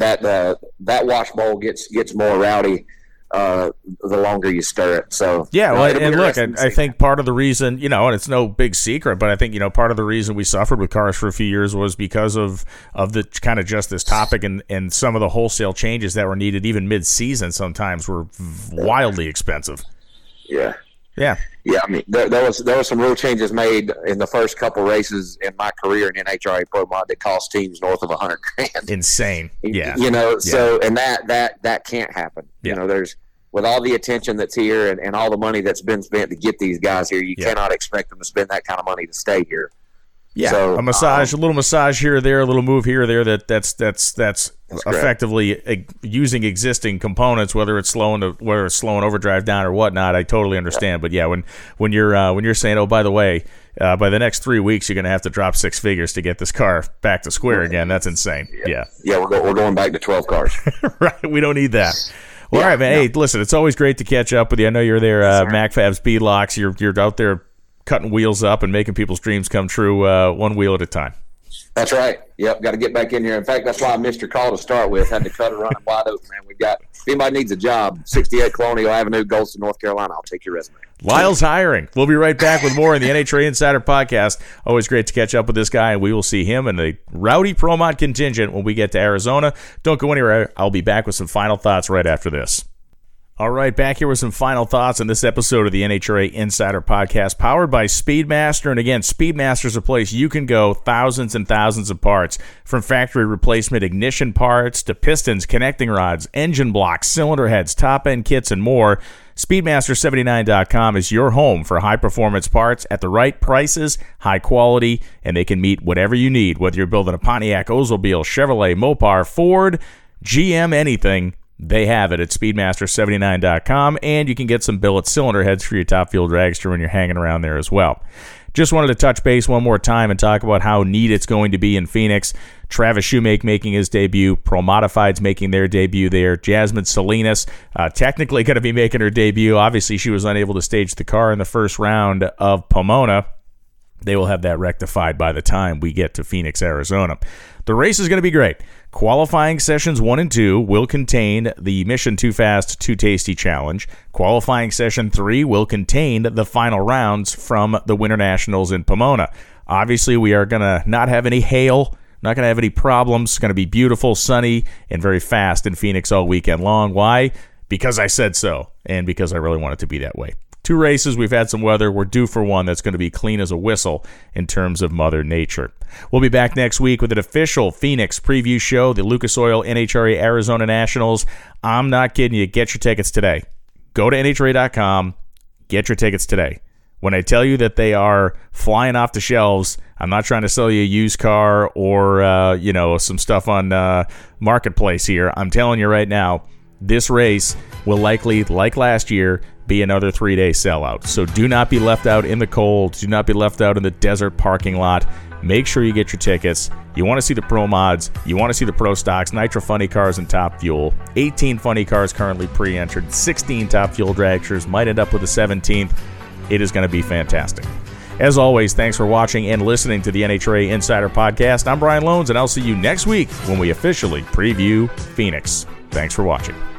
wash bowl gets more rowdy the longer you stir it. So yeah, well, and look, I think part of the reason, you know, and it's no big secret, but I think, you know, part of the reason we suffered with cars for a few years was because of the kind of just this topic and some of the wholesale changes that were needed, even mid-season sometimes, were wildly expensive. Yeah. Yeah. Yeah, I mean, there was some rule changes made in the first couple races in my career in NHRA Pro Mod that cost teams north of $100,000. Insane. Yeah. You know, so and that can't happen. Yeah. You know, there's with all the attention that's here and all the money that's been spent to get these guys here, you cannot expect them to spend that kind of money to stay here. Yeah, so, a little massage here or there, a little move here or there. That's effectively using existing components, whether it's slowing overdrive down or whatnot. I totally understand. But yeah, when you're saying, oh, by the way, by the next 3 weeks you're going to have to drop six figures to get this car back to square again. That's insane. Yeah, we're going back to 12 cars. Right, we don't need that. Well, all right, man. No. Hey, listen, it's always great to catch up with you. I know you're there, MacFab Speedlocks. You're out there cutting wheels up and making people's dreams come true one wheel at a time. That's right. Yep, got to get back in here. In fact, that's why I missed your call to start with. Had to cut it running wide open, man. If anybody needs a job, 68 Colonial Avenue, Goldston, North Carolina. I'll take your resume. Lyle's hiring. We'll be right back with more in the NHRA Insider Podcast. Always great to catch up with this guy, and we will see him in the rowdy Pro Mod contingent when we get to Arizona. Don't go anywhere. I'll be back with some final thoughts right after this. All right, back here with some final thoughts on this episode of the NHRA Insider Podcast, powered by Speedmaster. And again, Speedmaster is a place you can go, thousands and thousands of parts, from factory replacement ignition parts to pistons, connecting rods, engine blocks, cylinder heads, top-end kits, and more. Speedmaster79.com is your home for high-performance parts at the right prices, high quality, and they can meet whatever you need, whether you're building a Pontiac, Oldsmobile, Chevrolet, Mopar, Ford, GM, anything. They have it at Speedmaster79.com, and you can get some billet cylinder heads for your Top Fuel dragster when you're hanging around there as well. Just wanted to touch base one more time and talk about how neat it's going to be in Phoenix. Travis Shoemake making his debut. Pro Modified's making their debut there. Jasmine Salinas technically going to be making her debut. Obviously, she was unable to stage the car in the first round of Pomona. They will have that rectified by the time we get to Phoenix, Arizona. The race is going to be great. Qualifying sessions 1 and 2 will contain the Mission Too Fast, Too Tasty Challenge. Qualifying session 3 will contain the final rounds from the Winter Nationals in Pomona. Obviously, we are going to not have any hail, not going to have any problems. It's going to be beautiful, sunny, and very fast in Phoenix all weekend long. Why? Because I said so, and because I really want it to be that way. 2 races, we've had some weather. We're due for one that's going to be clean as a whistle in terms of Mother Nature. We'll be back next week with an official Phoenix preview show, the Lucas Oil NHRA Arizona Nationals. I'm not kidding you. Get your tickets today. Go to NHRA.com. Get your tickets today. When I tell you that they are flying off the shelves, I'm not trying to sell you a used car or some stuff on Marketplace here. I'm telling you right now, this race will likely, like last year, be another 3-day sellout. So do not be left out in the cold. Do not be left out in the desert parking lot. Make sure you get your tickets. You want to see the Pro Mods. You want to see the Pro Stocks, Nitro Funny Cars, and Top Fuel. 18 Funny Cars currently pre-entered. 16 Top Fuel dragsters. Might end up with a 17th. It is going to be fantastic. As always, thanks for watching and listening to the NHRA Insider Podcast. I'm Brian Lohnes, and I'll see you next week when we officially preview Phoenix. Thanks for watching.